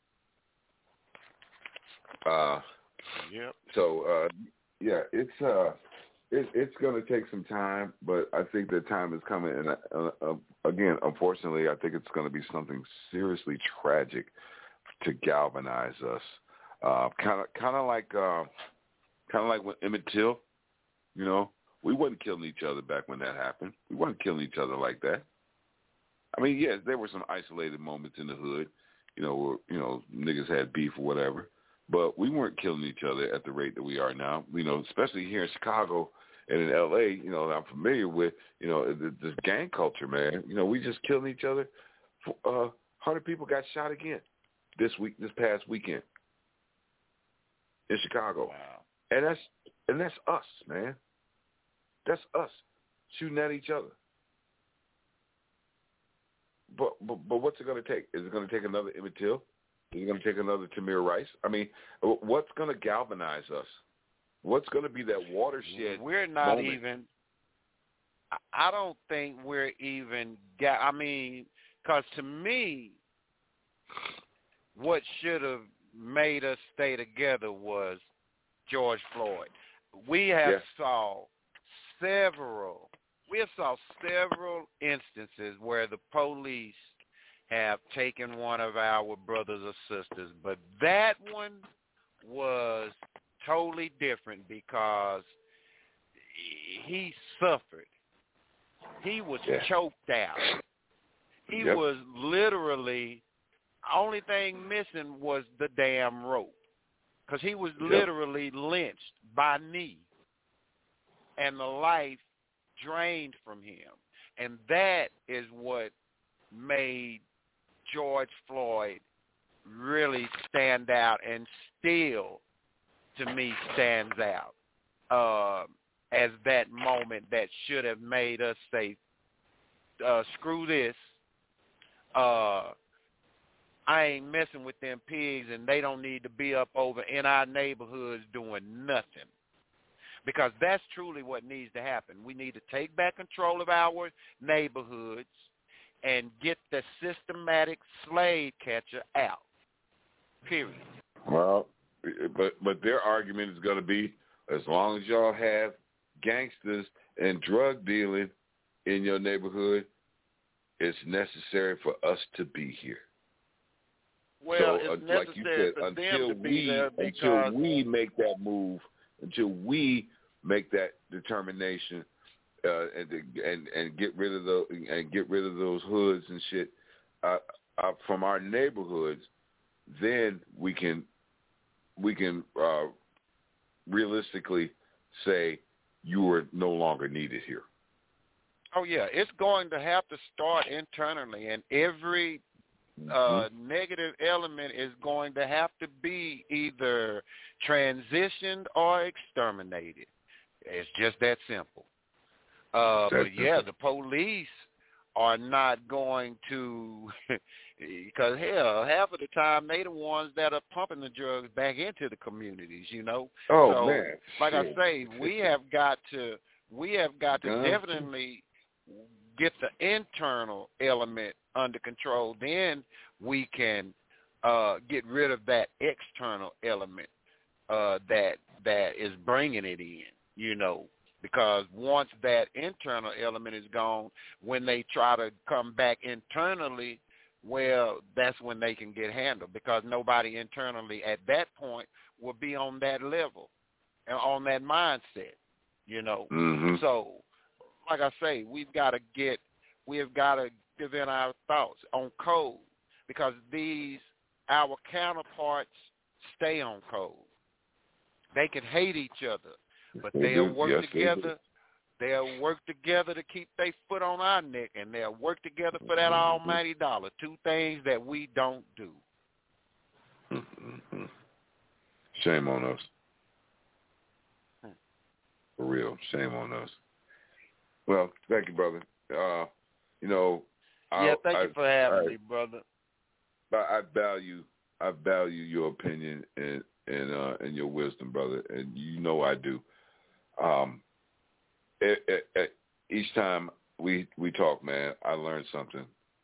Uh, yep. So uh, yeah, it's uh, it, it's going to take some time, but I think the time is coming. And uh, uh, again, unfortunately, I think it's going to be something seriously tragic to galvanize us. Kind of, kind of like, uh, kind of like when Emmett Till, you know, we wasn't killing each other back when that happened. We wasn't killing each other like that. I mean, yes, there were some isolated moments in the hood, you know, where, you know, niggas had beef or whatever. But we weren't killing each other at the rate that we are now, you know, especially here in Chicago and in L A, you know, I'm familiar with, you know, this gang culture, man. You know, we just killing each other. Uh, one hundred people got shot again this week, this past weekend in Chicago. Wow. And that's, and that's us, man. That's us shooting at each other. But, but, but what's it going to take? Is it going to take another Emmett Till? Is it going to take another Tamir Rice? I mean, what's going to galvanize us? What's going to be that watershed We're not moment? even, I don't think we're even, I mean, because to me, what should have made us stay together was George Floyd. We have yeah. saw several, we have saw several instances where the police have taken one of our brothers or sisters, but that one was totally different because he suffered. He was yeah. choked out. He yep. was literally, only thing missing was the damn rope, because he was yep. literally lynched by knee, and the life drained from him. And that is what made George Floyd really stand out, and still, to me, stands out uh, as that moment that should have made us say, uh, screw this, uh, I ain't messing with them pigs, and they don't need to be up over in our neighborhoods doing nothing. Because that's truly what needs to happen. We need to take back control of our neighborhoods and get the systematic slave catcher out, period. Well, but but their argument is going to be, as long as y'all have gangsters and drug dealing in your neighborhood, it's necessary for us to be here. Well, so, it's uh, necessary like you said, for until them to be we, there because until we make that move, until we make that determination uh, and and and get rid of the and get rid of those hoods and shit uh, uh, from our neighborhoods, then we can we can uh, realistically say you are no longer needed here. Oh yeah, it's going to have to start internally, and every uh, mm-hmm. negative element is going to have to be either transitioned or exterminated. It's just that simple. Uh, but yeah, the police are not going to, because hell, half of the time they the ones that are pumping the drugs back into the communities, you know. Oh so, man! Like Shit. I say, we have got to, we have got to Guns. definitely get the internal element under control. Then we can uh, get rid of that external element uh, that that is bringing it in, you know. Because once that internal element is gone, when they try to come back internally, well, that's when they can get handled, because nobody internally at that point will be on that level and on that mindset, you know. Mm-hmm. So, like I say, we've got to get, we've got to give in our thoughts on code, because these, our counterparts stay on code. They can hate each other, but they they'll do. work yes, together. They They'll work together to keep their foot on our neck, and they'll work together for that mm-hmm. almighty dollar. Two things that we don't do. Mm-hmm. Shame on us. Hmm. For real, shame on us. Well, thank you, brother. Uh, you know, yeah, I, thank I, you for having I, me, brother. I, I value, I value your opinion and and uh, and your wisdom, brother, and you know I do. Um, it, it, it, each time we we talk, man, I learn something,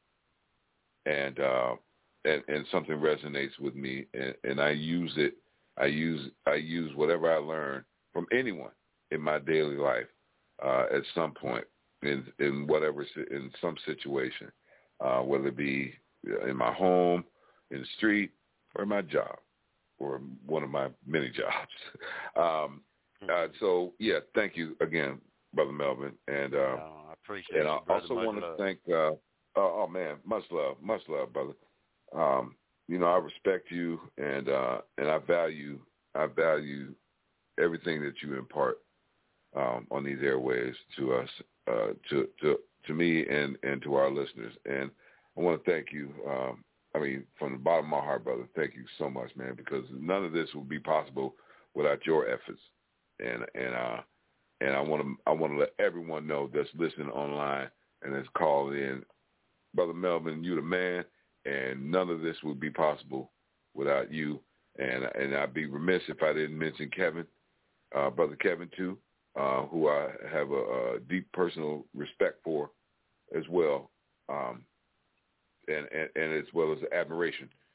and uh, and and something resonates with me, and, and I use it. I use I use whatever I learn from anyone in my daily life uh, at some point in in whatever in some situation, uh, whether it be in my home, in the street, or my job, or one of my many jobs. um, uh, so, yeah, thank you again, Brother Melvin. And uh, oh, I appreciate and you, I brother. also much want love. to thank, uh, oh, oh, man, much love, much love, brother. Um, you know, I respect you, and uh, and I value, I value everything that you impart um, on these airways to us, uh, to, to, to me and, and to our listeners. And I want to thank you. Um, I mean, from the bottom of my heart, brother, thank you so much, man, because none of this would be possible without your efforts. And and uh, and I want to I want to let everyone know that's listening online and that's called in, Brother Melvin, you the man, and none of this would be possible without you. And and I'd be remiss if I didn't mention Kevin, uh, Brother Kevin too, uh, who I have a, a deep personal respect for as well. Um, And, and, and as well as admiration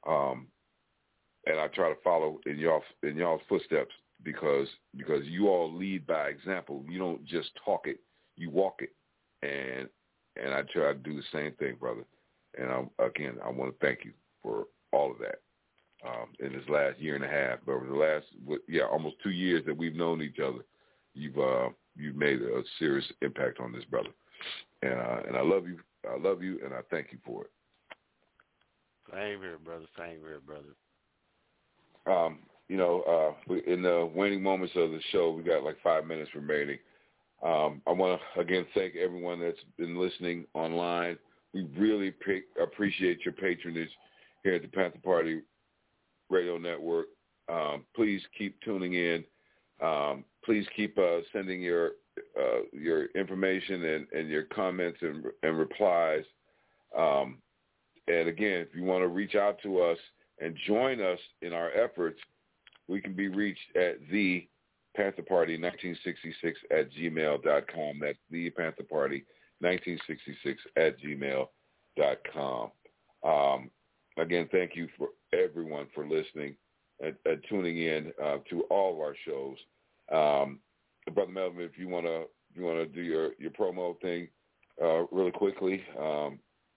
Um, and I try to follow in y'all in y'all's footsteps because because you all lead by example. You don't just talk it, you walk it, and and I try to do the same thing, brother. And I, again, I want to thank you for all of that um, in this last year and a half. But over the last yeah almost two years that we've known each other, you've uh, you've made a serious impact on this, brother. And uh, and I love you. I love you, and I thank you for it. Same here, brother. Same here, brother. Um, you know, uh, in the waning moments of the show, we got like five minutes remaining. Um, I want to, again, thank everyone that's been listening online. We really pre- appreciate your patronage here at the Panther Party Radio Network. Um, please keep tuning in. Um, please keep uh, sending your uh, your information and, and your comments and, and replies. Um, and, again, if you want to reach out to us and join us in our efforts, we can be reached at the Panther Party nineteen sixty-six at gmail dot com. That's the Panther Party nineteen sixty-six at gmail dot com. Um, again, thank you for everyone for listening and, and tuning in uh, to all of our shows. Um, Brother Melvin, if you want to you want to do your, your promo thing uh, really quickly. Um,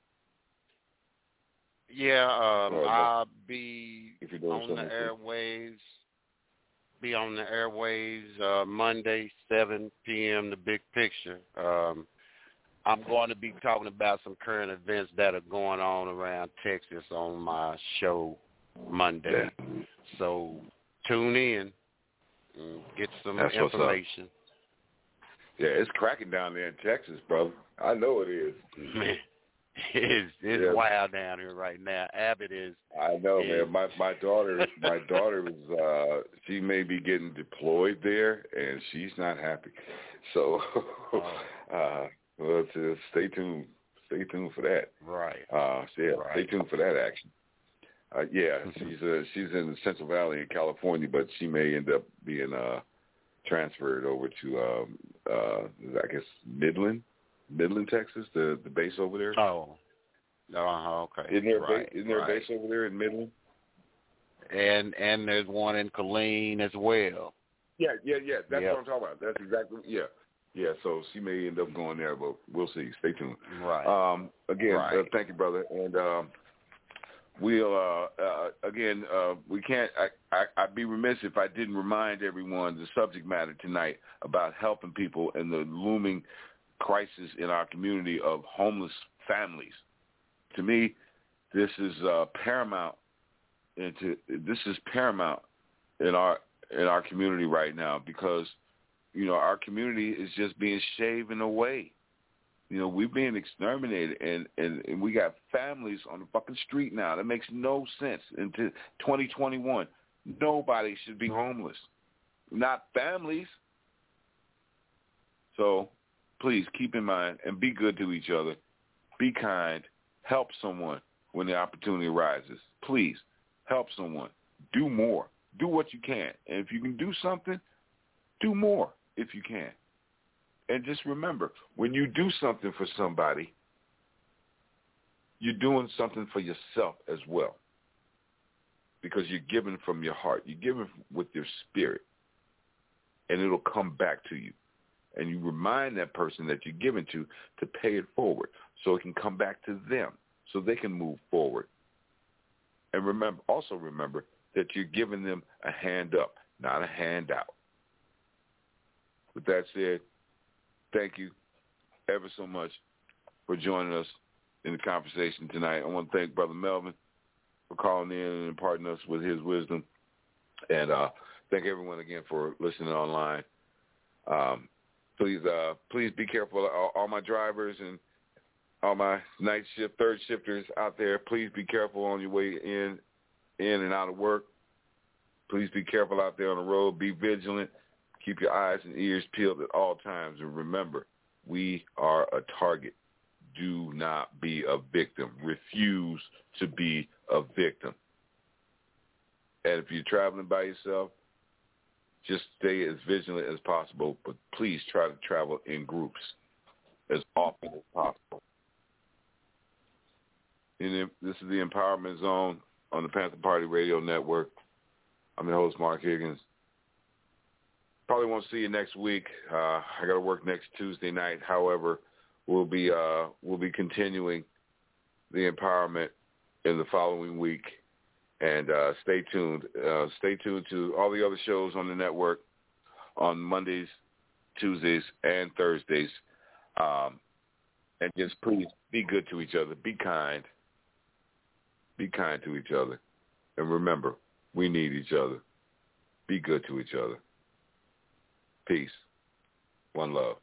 Yeah, um, uh, I'll be if you're doing on the something. airwaves. Be on the airwaves uh, Monday, seven p.m. The Big Picture. Um, I'm going to be talking about some current events that are going on around Texas on my show Monday. Yeah. So tune in and get some That's what's up. information. Yeah, it's cracking down there in Texas, brother. I know it is. Man. It's, it's Yeah. wild down here right now. Abbott is. I know, is, man. My my daughter, my daughter was. Uh, she may be getting deployed there, and she's not happy. So, uh, well, to stay tuned. Stay tuned for that. Right. Uh, so yeah, right. stay tuned for that action. Uh, yeah, she's uh, she's in the Central Valley in California, but she may end up being uh, transferred over to, um, uh, I guess, Midland. Midland, Texas, the the base over there. Oh, uh, okay. Isn't there, right, a base, isn't there right. a base over there in Midland? And and there's one in Killeen as well. Yeah, yeah, yeah. That's yep. what I'm talking about. That's exactly, yeah. Yeah, so she may end up going there, but we'll see. Stay tuned. Right. Um, again, right. uh, thank you, brother. And um, we'll, uh, uh, again, uh, we can't, I, I, I'd be remiss if I didn't remind everyone the subject matter tonight about helping people and the looming crisis in our community of homeless families. To me, this is uh, paramount. Into this is paramount in our in our community right now because you know our community is just being shaven away. You know we're being exterminated, and, and, and we got families on the fucking street now. That makes no sense. Into twenty twenty-one, nobody should be homeless, not families. So. Please keep in mind and be good to each other. Be kind. Help someone when the opportunity arises. Please help someone. Do more. Do what you can. And if you can do something, do more if you can. And just remember, when you do something for somebody, you're doing something for yourself as well because you're giving from your heart. You're giving with your spirit, and it'll come back to you. And you remind that person that you're giving to to pay it forward so it can come back to them so they can move forward. And remember, also remember that you're giving them a hand up, not a handout. With that said, thank you ever so much for joining us in the conversation tonight. I want to thank Brother Melvin for calling in and imparting us with his wisdom. And uh, thank everyone again for listening online. Um, Please, uh, please be careful. All, all my drivers and all my night shift, third shifters out there, please be careful on your way in, in and out of work. Please be careful out there on the road. Be vigilant. Keep your eyes and ears peeled at all times. And remember, we are a target. Do not be a victim. Refuse to be a victim. And if you're traveling by yourself, just stay as vigilant as possible, but please try to travel in groups as often as possible. And this is the Empowerment Zone on the Panther Party Radio Network. I'm your host, Mark Higgins. Probably won't see you next week. Uh, I got to work next Tuesday night. However, we'll be uh, we'll be continuing the empowerment in the following week. And uh, stay tuned. Uh, stay tuned to all the other shows on the network on Mondays, Tuesdays, and Thursdays. Um, and just please be good to each other. Be kind. Be kind to each other. And remember, we need each other. Be good to each other. Peace. One love.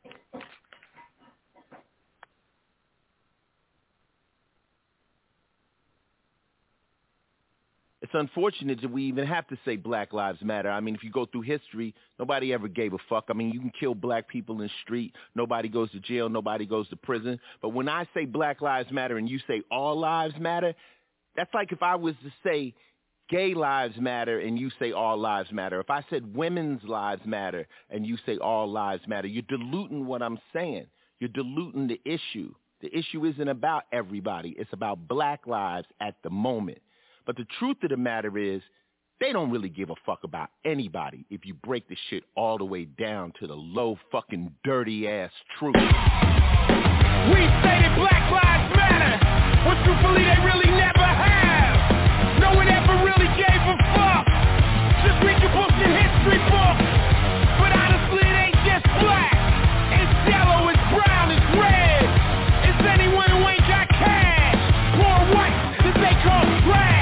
It's unfortunate that we even have to say Black Lives Matter. I mean, if you go through history, nobody ever gave a fuck. I mean, you can kill black people in the street. Nobody goes to jail. Nobody goes to prison. But when I say Black Lives Matter and you say all lives matter, that's like if I was to say gay lives matter and you say all lives matter. If I said women's lives matter and you say all lives matter, you're diluting what I'm saying. You're diluting the issue. The issue isn't about everybody. It's about black lives at the moment. But the truth of the matter is they don't really give a fuck about anybody if you break the shit all the way down to the low fucking dirty ass truth. We say that black lives matter, when truthfully they really never have. No one ever really gave a fuck. Just read your books and history books. But honestly it ain't just black. It's yellow, it's brown, it's red. It's anyone who ain't got cash. Poor white, that they call black.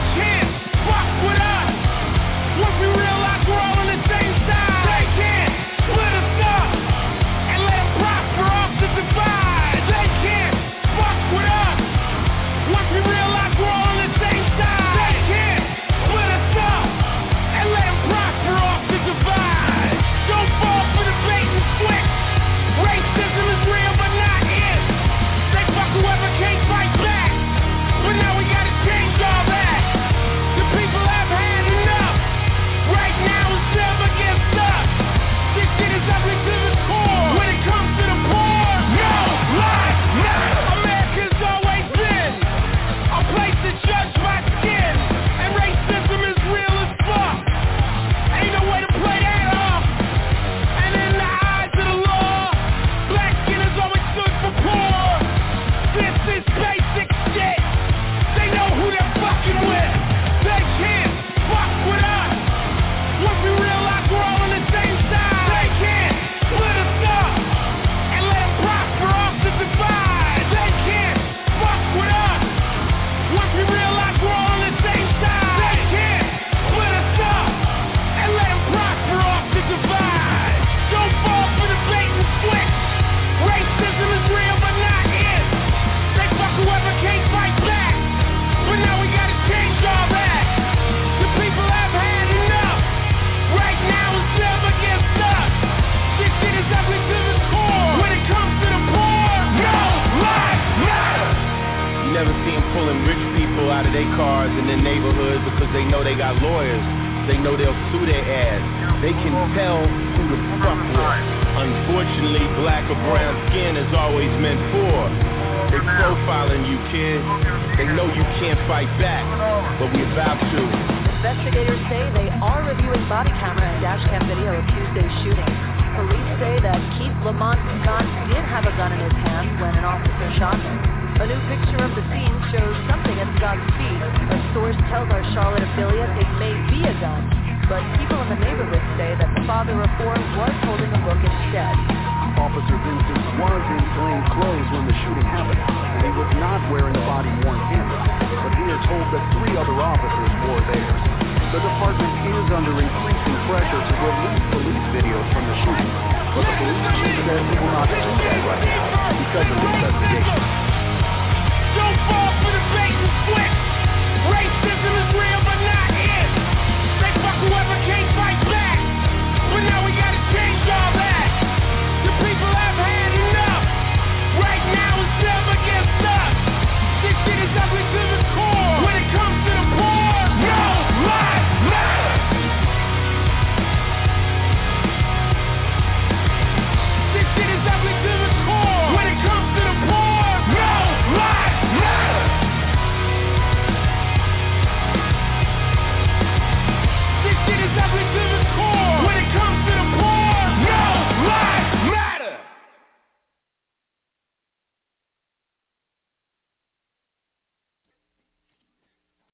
Out of their cars in their neighborhood because they know they got lawyers. They know they'll sue their ass. They can tell who to fuck with. Unfortunately, black or brown skin is always meant for. They profiling you, kid. They know you can't fight back, but we about to. Investigators say they are reviewing body camera and dash cam video of Tuesday's shooting. Police say that Keith Lamont Scott did have a gun in his hand when an officer shot him. A new picture of the scene shows something at Scott's feet. A source tells our Charlotte affiliate it may be a gun, but people in the neighborhood say that the father of four was holding a book instead. Officer Vincent was in plain clothes when the shooting happened, and he was not wearing a body-worn camera, but we are told that three other officers wore theirs. The department is under increasing pressure to release police videos from the shooting, but the police chief says he will not do that right now because of the investigation. Don't fall for the bait and switch. Racism is real.